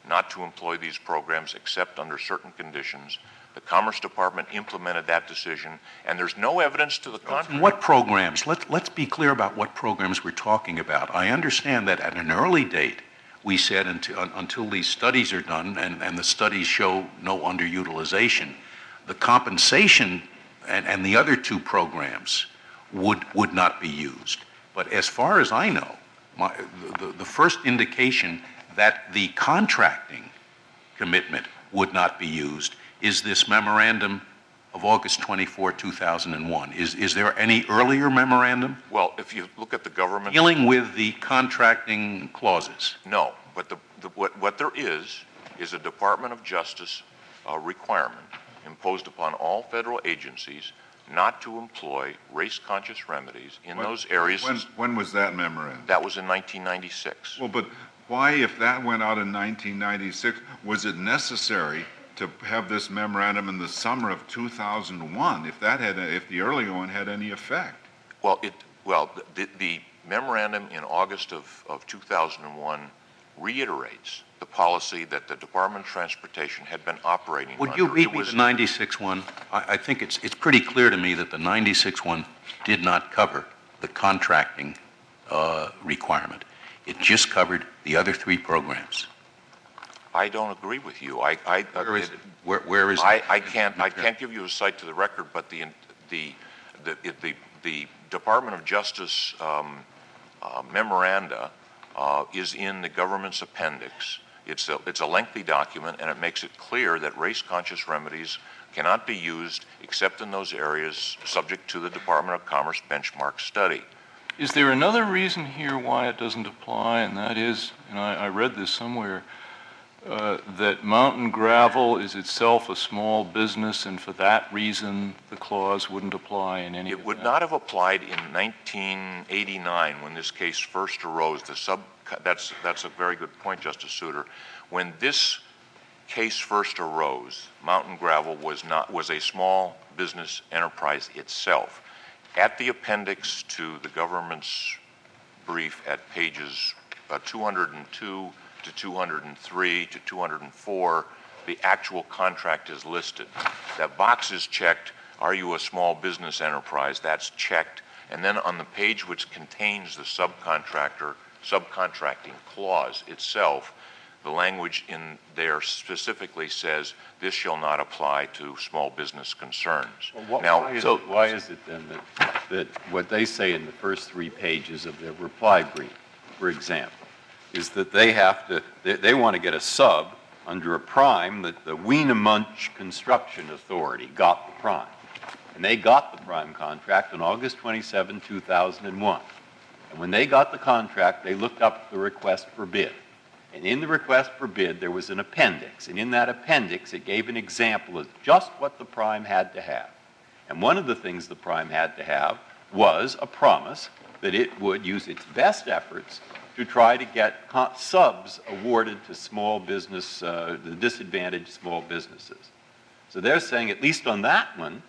not to employ these programs except under certain conditions. The Commerce Department implemented that decision, and there's no evidence to the contrary. What programs? Let, let's be clear about what programs we're talking about. I understand that at an early date, we said until, until these studies are done, and, and the studies show no underutilization, the compensation and, and the other two programs would, would not be used. But as far as I know, my, the, the first indication that the contracting commitment would not be used is this memorandum of August twenty-fourth, two thousand one. Is, is there any earlier memorandum? Well, if you look at the government... Dealing with the contracting clauses? No, but the, the, what, what there is, is a Department of Justice uh, requirement imposed upon all federal agencies not to employ race-conscious remedies in When- those areas. When, when was that memorandum? That was in nineteen ninety-six. Well, but why, if that went out in nineteen ninety-six, was it necessary to have this memorandum in the summer of two thousand one, if that had, if the earlier one had any effect? Well, it, well, the, the memorandum in August of, of two thousand one reiterates the policy that the Department of Transportation had been operating Would under. you read It me was- the ninety-six one? I, I think it's, it's pretty clear to me that the ninety-six one did not cover the contracting uh, requirement. It just covered the other three programs. I don't agree with you. I, I, Where is it? Where, where is I, it? I can't, I can't give you a cite to the record, but the, the, the, the, the Department of Justice um, uh, memoranda uh, is in the government's appendix. It's a, it's a lengthy document, and it makes it clear that race-conscious remedies cannot be used except in those areas subject to the Department of Commerce benchmark study. Is there another reason here why it doesn't apply, and that is, and I, I read this somewhere, uh, that mountain gravel is itself a small business, and for that reason the clause wouldn't apply in any It would not have applied in nineteen eighty-nine when this case first arose. The sub, that's, that's a very good point, Justice Souter. When this case first arose, mountain gravel was not, was a small business enterprise itself. At the appendix to the government's brief at pages uh, two hundred two to two hundred three to two hundred four, the actual contract is listed. That box is checked, are you a small business enterprise? That's checked. And then on the page which contains the subcontractor, subcontracting clause itself, the language in there specifically says this shall not apply to small business concerns. Well, now, why is, so it, why is it then that, that what they say in the first three pages of their reply brief, for example, is that they have to, they, they want to get a sub under a prime that the Wienemunch Construction Authority got the prime. And they got the prime contract on August twenty-seventh, two thousand one. And when they got the contract, they looked up the request for bid. And in the request for bid, there was an appendix. And in that appendix, it gave an example of just what the prime had to have. And one of the things the prime had to have was a promise that it would use its best efforts to try to get co- subs awarded to small business, uh, the disadvantaged small businesses. So they're saying, at least on that one,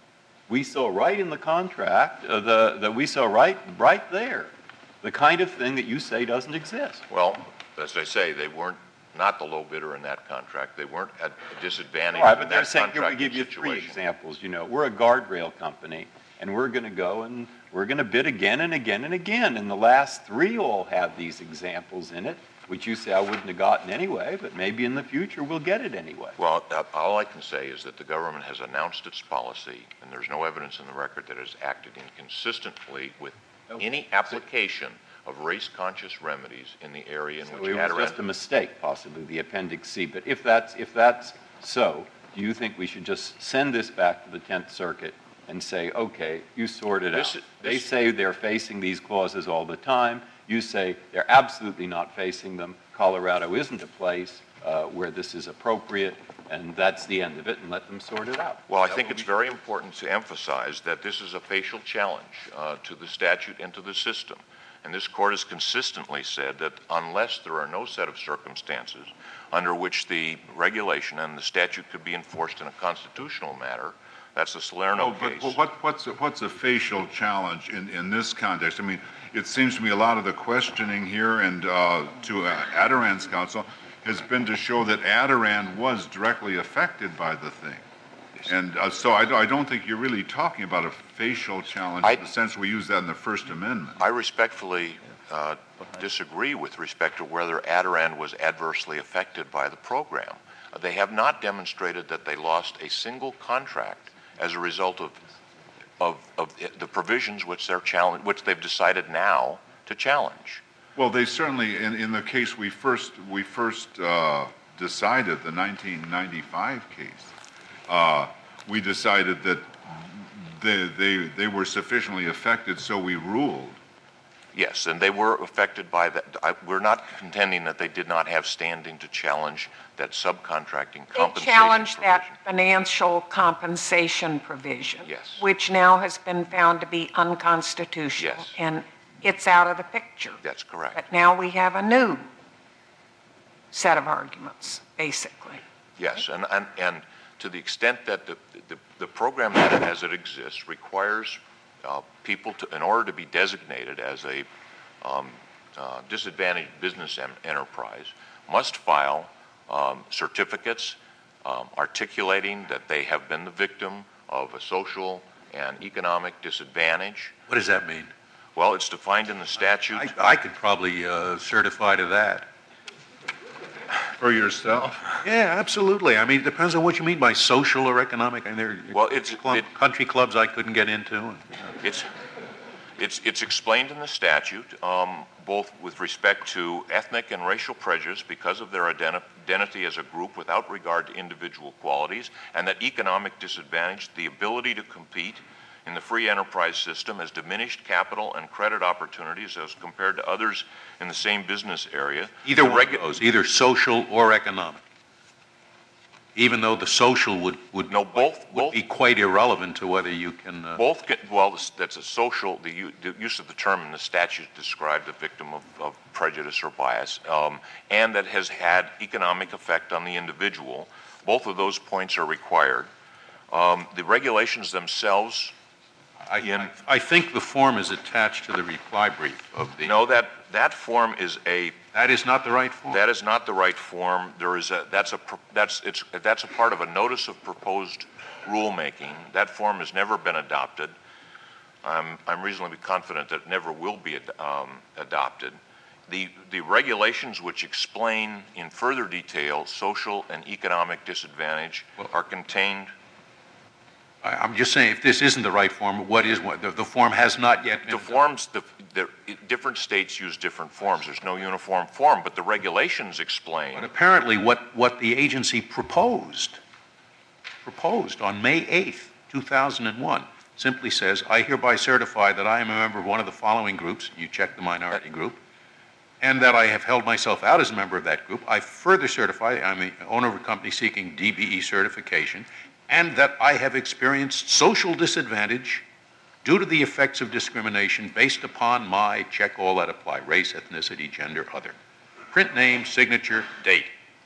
we saw right in the contract, uh, the, the, we saw right, right there, the kind of thing that you say doesn't exist. well, as I say, they weren't not the low bidder in that contract. They weren't at a disadvantage All right, in but they're that saying, here we contracting give you three situation. examples. You know, we're a guardrail company, and we're going to go and we're going to bid again and again and again. And the last three all have these examples in it, which you say I wouldn't have gotten anyway, but maybe in the future we'll get it anyway. Well, uh, all I can say is that the government has announced its policy, and there's no evidence in the record that it has acted inconsistently with any application of race-conscious remedies in the area in So which it was Adirondack... just a mistake, possibly, the Appendix C. But if that's, if that's so, do you think we should just send this back to the Tenth Circuit and say, okay, you sort it This- out? this- They say they're facing these clauses all the time. You say they're absolutely not facing them. Colorado isn't a place uh, where this is appropriate, and that's the end of it, and let them sort it out. Well, I That think would it's be- very important to emphasize that this is a facial challenge uh, to the statute and to the system. And this court has consistently said that unless there are no set of circumstances under which the regulation and the statute could be enforced in a constitutional matter, that's the Salerno Oh, but case. well, what, what's, a, what's a facial challenge in, in this context? I mean, it seems to me a lot of the questioning here and uh, to uh, Adirondack's counsel has been to show that Adirond was directly affected by the thing. And uh, so I, I don't think you're really talking about a facial challenge I- in the sense we use that in the First Amendment. I respectfully uh, disagree with respect to whether Adirond was adversely affected by the program. Uh, They have not demonstrated that they lost a single contract as a result of, of, of the provisions which they're challenge, which they've decided now to challenge. Well, they certainly, in, in the case we first, we first uh, decided, the nineteen ninety-five case, uh, we decided that they, they, they were sufficiently affected, so we ruled. Yes, and they were affected by that. I, we're not contending that they did not have standing to challenge that subcontracting They compensation challenged provision. that financial compensation provision. Yes. Which now has been found to be unconstitutional. Yes. And it's out of the picture. That's correct. But now we have a new set of arguments, basically. Yes, and, and, and to the extent that the, the, the program that it, as it exists requires uh, people to, in order to be designated as a um, uh, disadvantaged business em- enterprise, must file um, certificates um, articulating that they have been the victim of a social and economic disadvantage. What does that mean? Well, it's defined in the statute. I, I could probably uh, certify to that. For yourself? Yeah, absolutely. I mean, it depends on what you mean by social or economic. I mean, there are Well, it's- club, it- country clubs I couldn't get into. And, uh, It's, it's, it's explained in the statute, um, both with respect to ethnic and racial prejudice because of their identi- identity as a group without regard to individual qualities, and that economic disadvantage, the ability to compete in the free enterprise system, has diminished capital and credit opportunities as compared to others in the same business area. either The one regu- of those, either social or economic. Even though the social would, would, No, both, would both. be quite irrelevant to whether you can... Uh, Both, can- well, this- that's a social, the u- the use of the term in the statute described a victim of, of prejudice or bias, um, and that has had economic effect on the individual. Both of those points are required. Um, The regulations themselves, I, in- I, I think the form is attached to the reply brief of the... no, that, that form is a, That is not the right form? that is not the right form. There is a, that's a, pro- that's, it's, that's a part of a notice of proposed rulemaking. That form has never been adopted. I'm, I'm reasonably confident that it never will be ad- um, adopted. The, the regulations which explain in further detail social and economic disadvantage are contained. I, I'm just saying, if this isn't the right form, what is what? The, the form has not yet been... The forms, the, the, different states use different forms. There's no uniform form, but the regulations explain. But apparently what, what the agency proposed, proposed on May eighth, two thousand one, simply says, I hereby certify that I am a member of one of the following groups, you check the minority group, and that I have held myself out as a member of that group. I further certify I'm the owner of a company seeking D B E certification, and that I have experienced social disadvantage due to the effects of discrimination based upon my, check all that apply, race, ethnicity, gender, other. Print name, signature, date.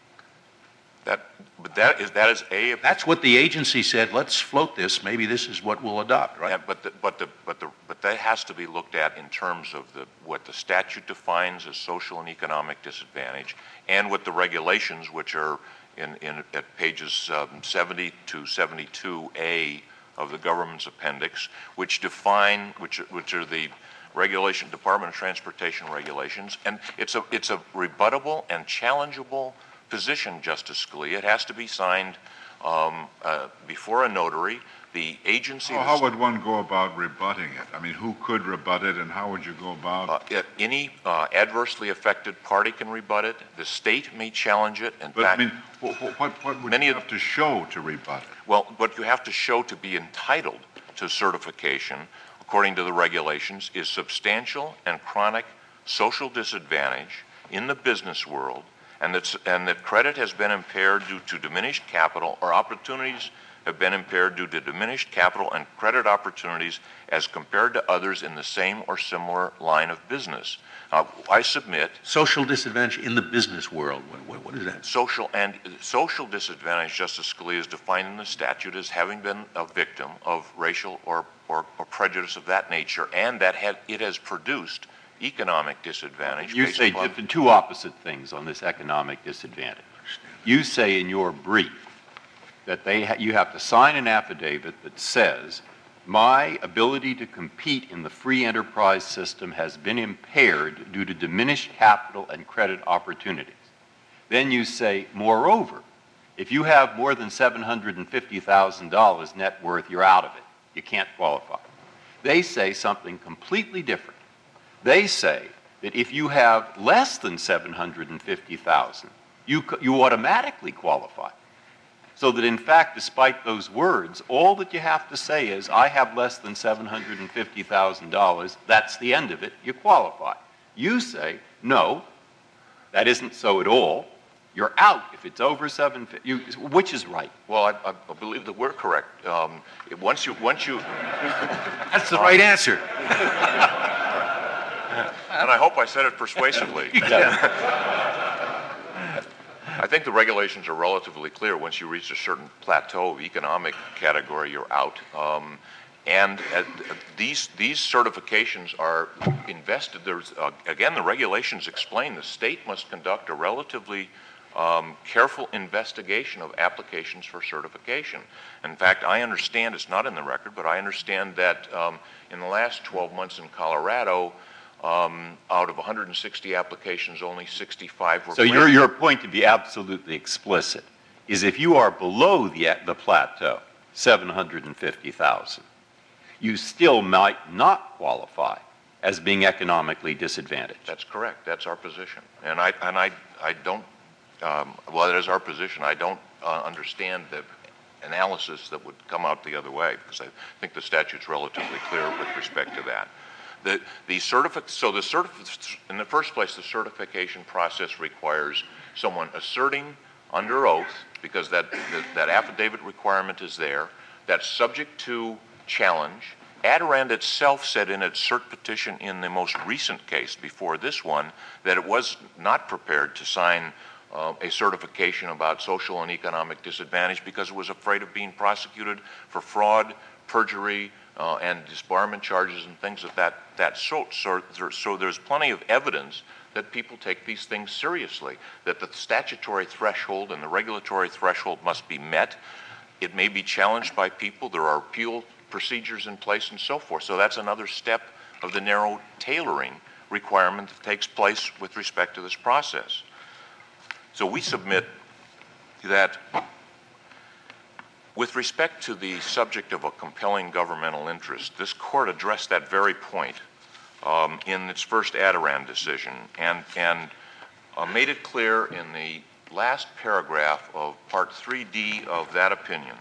That, but that is, that is a, That's what the agency said, let's float this, maybe this is what we'll adopt, right? yeah, but the, but the, but the, but that has to be looked at in terms of the, what the statute defines as social and economic disadvantage, and what the regulations, which are in, in, at pages um, seventy to seventy-two A of the government's appendix, which define, which, which are the regulation, Department of Transportation regulations, and it's a, it's a rebuttable and challengeable position, Justice Scalia. It has to be signed um, uh, before a notary. The agency... How, how would one go about rebutting it? I mean, who could rebut it, and how would you go about Uh, if any uh, adversely affected party can rebut it. The state may challenge it. In But fact, I mean, what, what, what would many you of- have to show to rebut it? well, what you have to show to be entitled to certification, according to the regulations, is substantial and chronic social disadvantage in the business world, and that, and that credit has been impaired due to diminished capital, or opportunities have been impaired due to diminished capital and credit opportunities as compared to others in the same or similar line of business. Uh, I submit Social disadvantage in the business world, what, what, what is that? social and social disadvantage, Justice Scalia, is defined in the statute as having been a victim of racial or, or, or prejudice of that nature, and that had, it has produced economic disadvantage. You based say upon- the two opposite things on this economic disadvantage. You say in your brief that they ha- you have to sign an affidavit that says, my ability to compete in the free enterprise system has been impaired due to diminished capital and credit opportunities. Then you say, moreover, if you have more than seven hundred fifty thousand dollars net worth, you're out of it. You can't qualify. They say something completely different. They say that if you have less than seven hundred fifty thousand dollars, you, you automatically qualify. So that in fact, despite those words, all that you have to say is, I have less than seven hundred fifty thousand dollars, that's the end of it, you qualify. You say, no, that isn't so at all. You're out if it's over seven fifty. You, which is right? Well, I, I believe that we're correct. Um, it- once you, once you, That's the right answer. and I hope I said it persuasively. I think the regulations are relatively clear. Once you reach a certain plateau of economic category, you're out. Um, and uh, these these certifications are invested. There's uh, again, the regulations explain the state must conduct a relatively um, careful investigation of applications for certification. In fact, I understand, it's not in the record, but I understand that um, in the last twelve months in Colorado, Um, out of one hundred sixty applications, only sixty-five were So your, your point, to be absolutely explicit, is if you are below the, the plateau, seven hundred fifty thousand, you still might not qualify as being economically disadvantaged. That's correct. That's our position. And I, and I, I don't, um, well, that is our position. I don't uh, understand the analysis that would come out the other way, because I think the statute's relatively clear with respect to that. The, the certific- so the certif- in the first place, the certification process requires someone asserting under oath, because that, that, that affidavit requirement is there, that's subject to challenge. Adirond itself said in its cert petition in the most recent case before this one that it was not prepared to sign uh, a certification about social and economic disadvantage because it was afraid of being prosecuted for fraud, perjury, Uh, and disbarment charges and things of that, that sort. So, so there's plenty of evidence that people take these things seriously, that the statutory threshold and the regulatory threshold must be met. It may be challenged by people. There are appeal procedures in place and so forth. So that's another step of the narrow tailoring requirement that takes place with respect to this process. So we submit that with respect to the subject of a compelling governmental interest, this court addressed that very point um, in its first Adirond decision and, and uh, made it clear in the last paragraph of Part three D of that opinion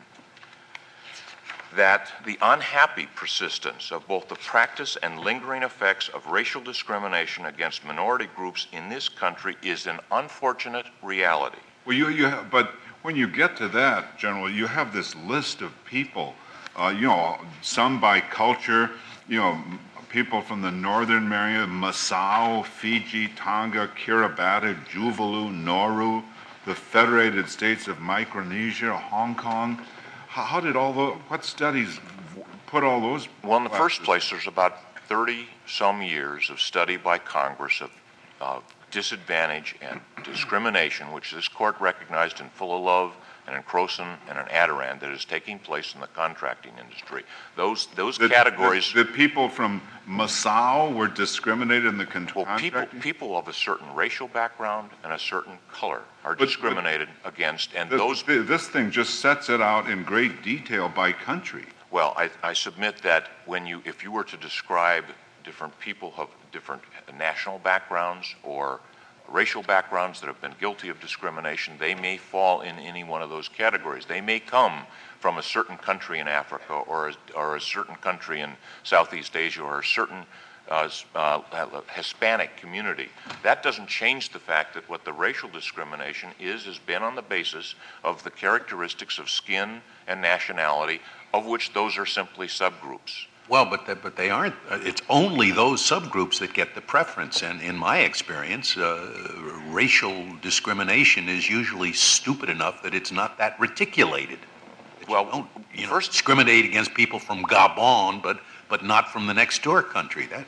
that the unhappy persistence of both the practice and lingering effects of racial discrimination against minority groups in this country is an unfortunate reality. Well, you, you have, but when you get to that, General, you have this list of people, uh, you know, some by culture, you know, people from the northern area, Masao, Fiji, Tonga, Kiribati, Tuvalu, Nauru, the Federated States of Micronesia, Hong Kong. How, how did all those, what studies put all those? Well, in the first place, there's about thirty some years of study by Congress of uh, disadvantage and discrimination, which this court recognized in Fullalove and in Croson and in Adirond, that is taking place in the contracting industry. Those those the, categories. The, the people from Masao were discriminated in the con- well, contracting? people people of a certain racial background and a certain color are But- discriminated against, and The- those. This thing just sets it out in great detail by country. Well, I, I submit that when you, if you were to describe different people of different national backgrounds or racial backgrounds that have been guilty of discrimination, they may fall in any one of those categories. They may come from a certain country in Africa or a, or a certain country in Southeast Asia or a certain uh, uh, Hispanic community. That doesn't change the fact that what the racial discrimination is has been on the basis of the characteristics of skin and nationality, of which those are simply subgroups. Well, but the, but they aren't. Uh, it's only those subgroups that get the preference. And in my experience, uh, racial discrimination is usually stupid enough that it's not that reticulated. That Well, you don't you know, first- discriminate against people from Gabon, but but not from the next door country. That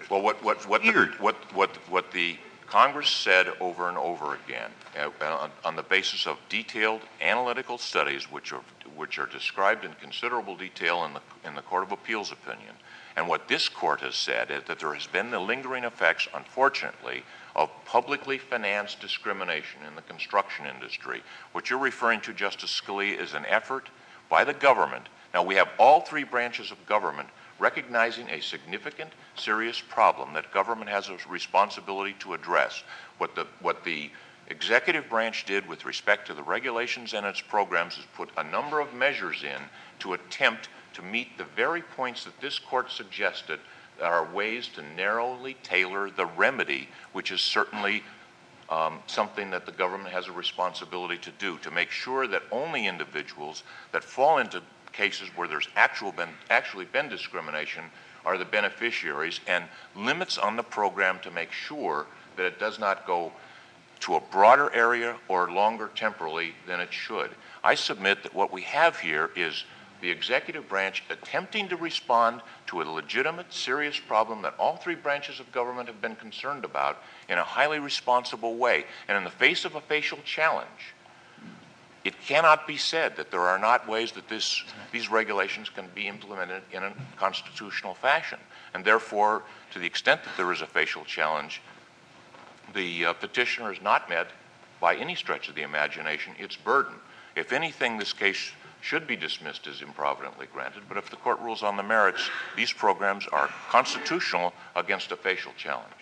Well, what, what, what, the, Weird. what, what, what the Congress said over and over again, uh, on, on the basis of detailed analytical studies, which are, which are described in considerable detail in the, in the Court of Appeals opinion, and what this court has said is that there has been the lingering effects, unfortunately, of publicly financed discrimination in the construction industry. What you're referring to, Justice Scalia, is an effort by the government. Now, we have all three branches of government recognizing a significant, serious problem that government has a responsibility to address. What the, what the executive branch did with respect to the regulations and its programs is put a number of measures in to attempt to meet the very points that this court suggested are ways to narrowly tailor the remedy, which is certainly um, something that the government has a responsibility to do, to make sure that only individuals that fall into cases where there's actual been, actually been discrimination are the beneficiaries, and limits on the program to make sure that it does not go to a broader area or longer temporally than it should. I submit that what we have here is the executive branch attempting to respond to a legitimate, serious problem that all three branches of government have been concerned about in a highly responsible way. And in the face of a facial challenge, it cannot be said that there are not ways that this, these regulations can be implemented in a constitutional fashion. And therefore, to the extent that there is a facial challenge, the uh, petitioner has not met, by any stretch of the imagination, its burden. If anything, this case should be dismissed as improvidently granted, but if the court rules on the merits, these programs are constitutional against a facial challenge.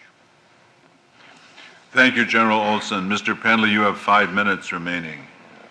Thank you, General Olson. Mister Penley, you have five minutes remaining.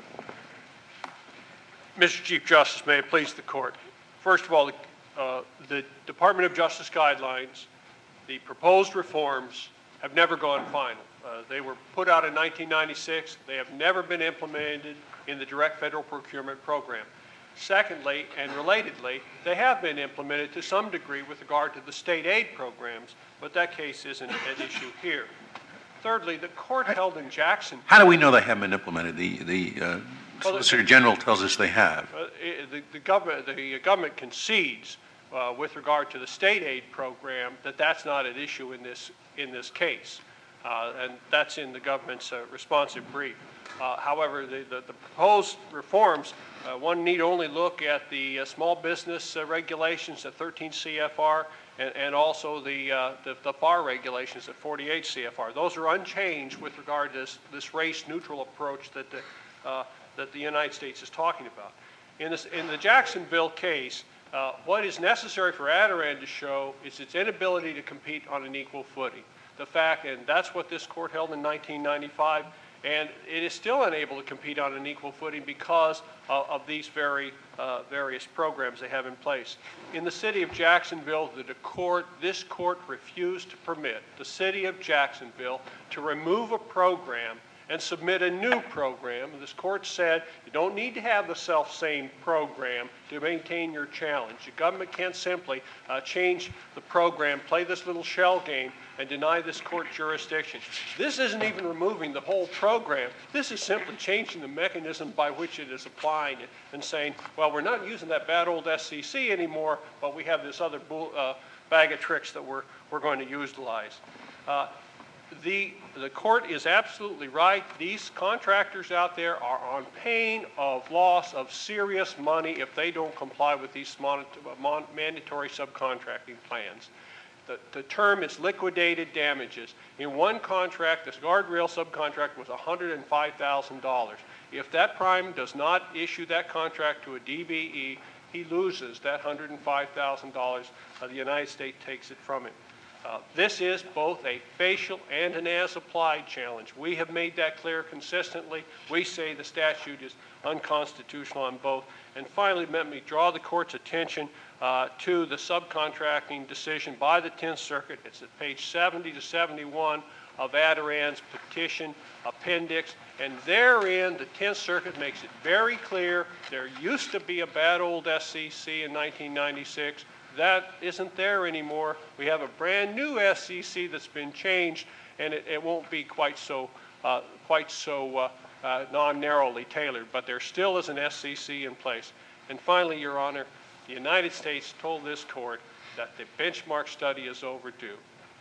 Mister Chief Justice, may it please the court. First of all, uh, the Department of Justice guidelines, the proposed reforms, have never gone final. Uh, they were put out in nineteen ninety-six. They have never been implemented in the direct federal procurement program. Secondly, and relatedly, they have been implemented to some degree with regard to the state aid programs, but that case isn't an issue here. Thirdly, the court held in Jackson. How do we know they haven't been implemented? The, the uh, Well, Solicitor General tells us they have. Uh, the, the, government, the government concedes uh, with regard to the state aid program that that's not an issue in this, in this case. Uh, and that's in the government's uh, responsive brief. Uh, however, the, the, the proposed reforms, uh, one need only look at the uh, small business uh, regulations at thirteen C F R and, and also the, uh, the, the F A R regulations at forty-eight C F R. Those are unchanged with regard to this, this race-neutral approach that the, uh, that the United States is talking about. In, this, in the Jacksonville case, uh, what is necessary for Adarand to show is its inability to compete on an equal footing. The fact, and that's what this court held in nineteen ninety-five, and it is still unable to compete on an equal footing because of, of these very uh, various programs they have in place. In the city of Jacksonville, the court, this court refused to permit the city of Jacksonville to remove a program and submit a new program. This court said you don't need to have the self-same program to maintain your challenge. The government can't simply uh, change the program, play this little shell game, and deny this court jurisdiction. This isn't even removing the whole program. This is simply changing the mechanism by which it is applying it and saying, well, we're not using that bad old S C C anymore, but we have this other bull, uh, bag of tricks that we're, we're going to utilize. Uh, The, the court is absolutely right. These contractors out there are on pain of loss of serious money if they don't comply with these mon mon mandatory subcontracting plans. The, the term is liquidated damages. In one contract, this guardrail subcontract was one hundred five thousand dollars. If that prime does not issue that contract to a D B E, he loses that one hundred five thousand dollars. Uh, the United States takes it from him. Uh, this is both a facial and an as-applied challenge. We have made that clear consistently. We say the statute is unconstitutional on both. And finally, let me draw the court's attention uh, to the subcontracting decision by the tenth Circuit. It's at page seventy to seventy-one of Adarand's petition appendix. And therein, the tenth Circuit makes it very clear there used to be a bad old S C C in nineteen ninety-six. That isn't there anymore. We have a brand new S C C that's been changed, and it, it won't be quite so, uh, quite so uh, uh, non-narrowly tailored, but there still is an S C C in place. And finally, Your Honor, the United States told this court that the benchmark study is overdue.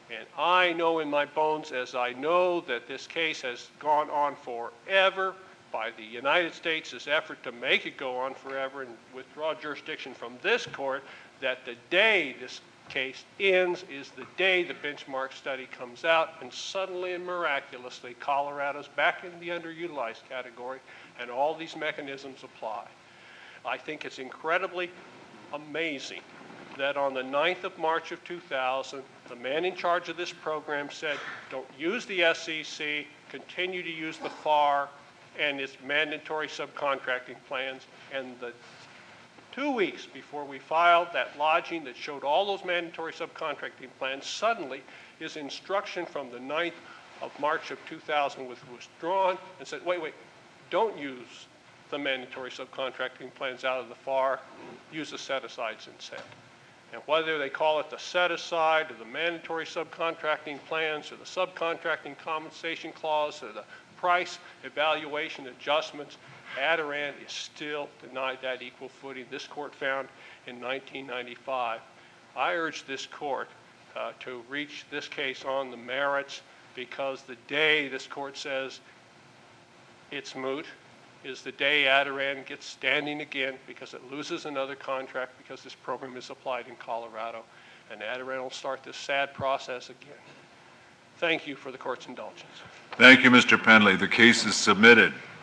And I know in my bones, as I know that this case has gone on forever by the United States' effort to make it go on forever and withdraw jurisdiction from this court, that the day this case ends is the day the benchmark study comes out, and suddenly and miraculously Colorado's back in the underutilized category and all these mechanisms apply. I think it's incredibly amazing that on the ninth of March of two thousand, the man in charge of this program said, don't use the S E C, continue to use the F A R and its mandatory subcontracting plans, and the two weeks before we filed that lodging that showed all those mandatory subcontracting plans, suddenly his instruction from the ninth of March of two thousand was withdrawn and said, wait, wait, don't use the mandatory subcontracting plans out of the F A R, use the set-asides instead. And whether they call it the set-aside or the mandatory subcontracting plans or the subcontracting compensation clause or the price evaluation adjustments, Adirond is still denied that equal footing this court found in nineteen ninety-five. I urge this court uh, to reach this case on the merits, because the day this court says it's moot is the day Adirond gets standing again, because it loses another contract because this program is applied in Colorado, and Adirond will start this sad process again. Thank you for the court's indulgence. Thank you, Mister Penley. The case is submitted.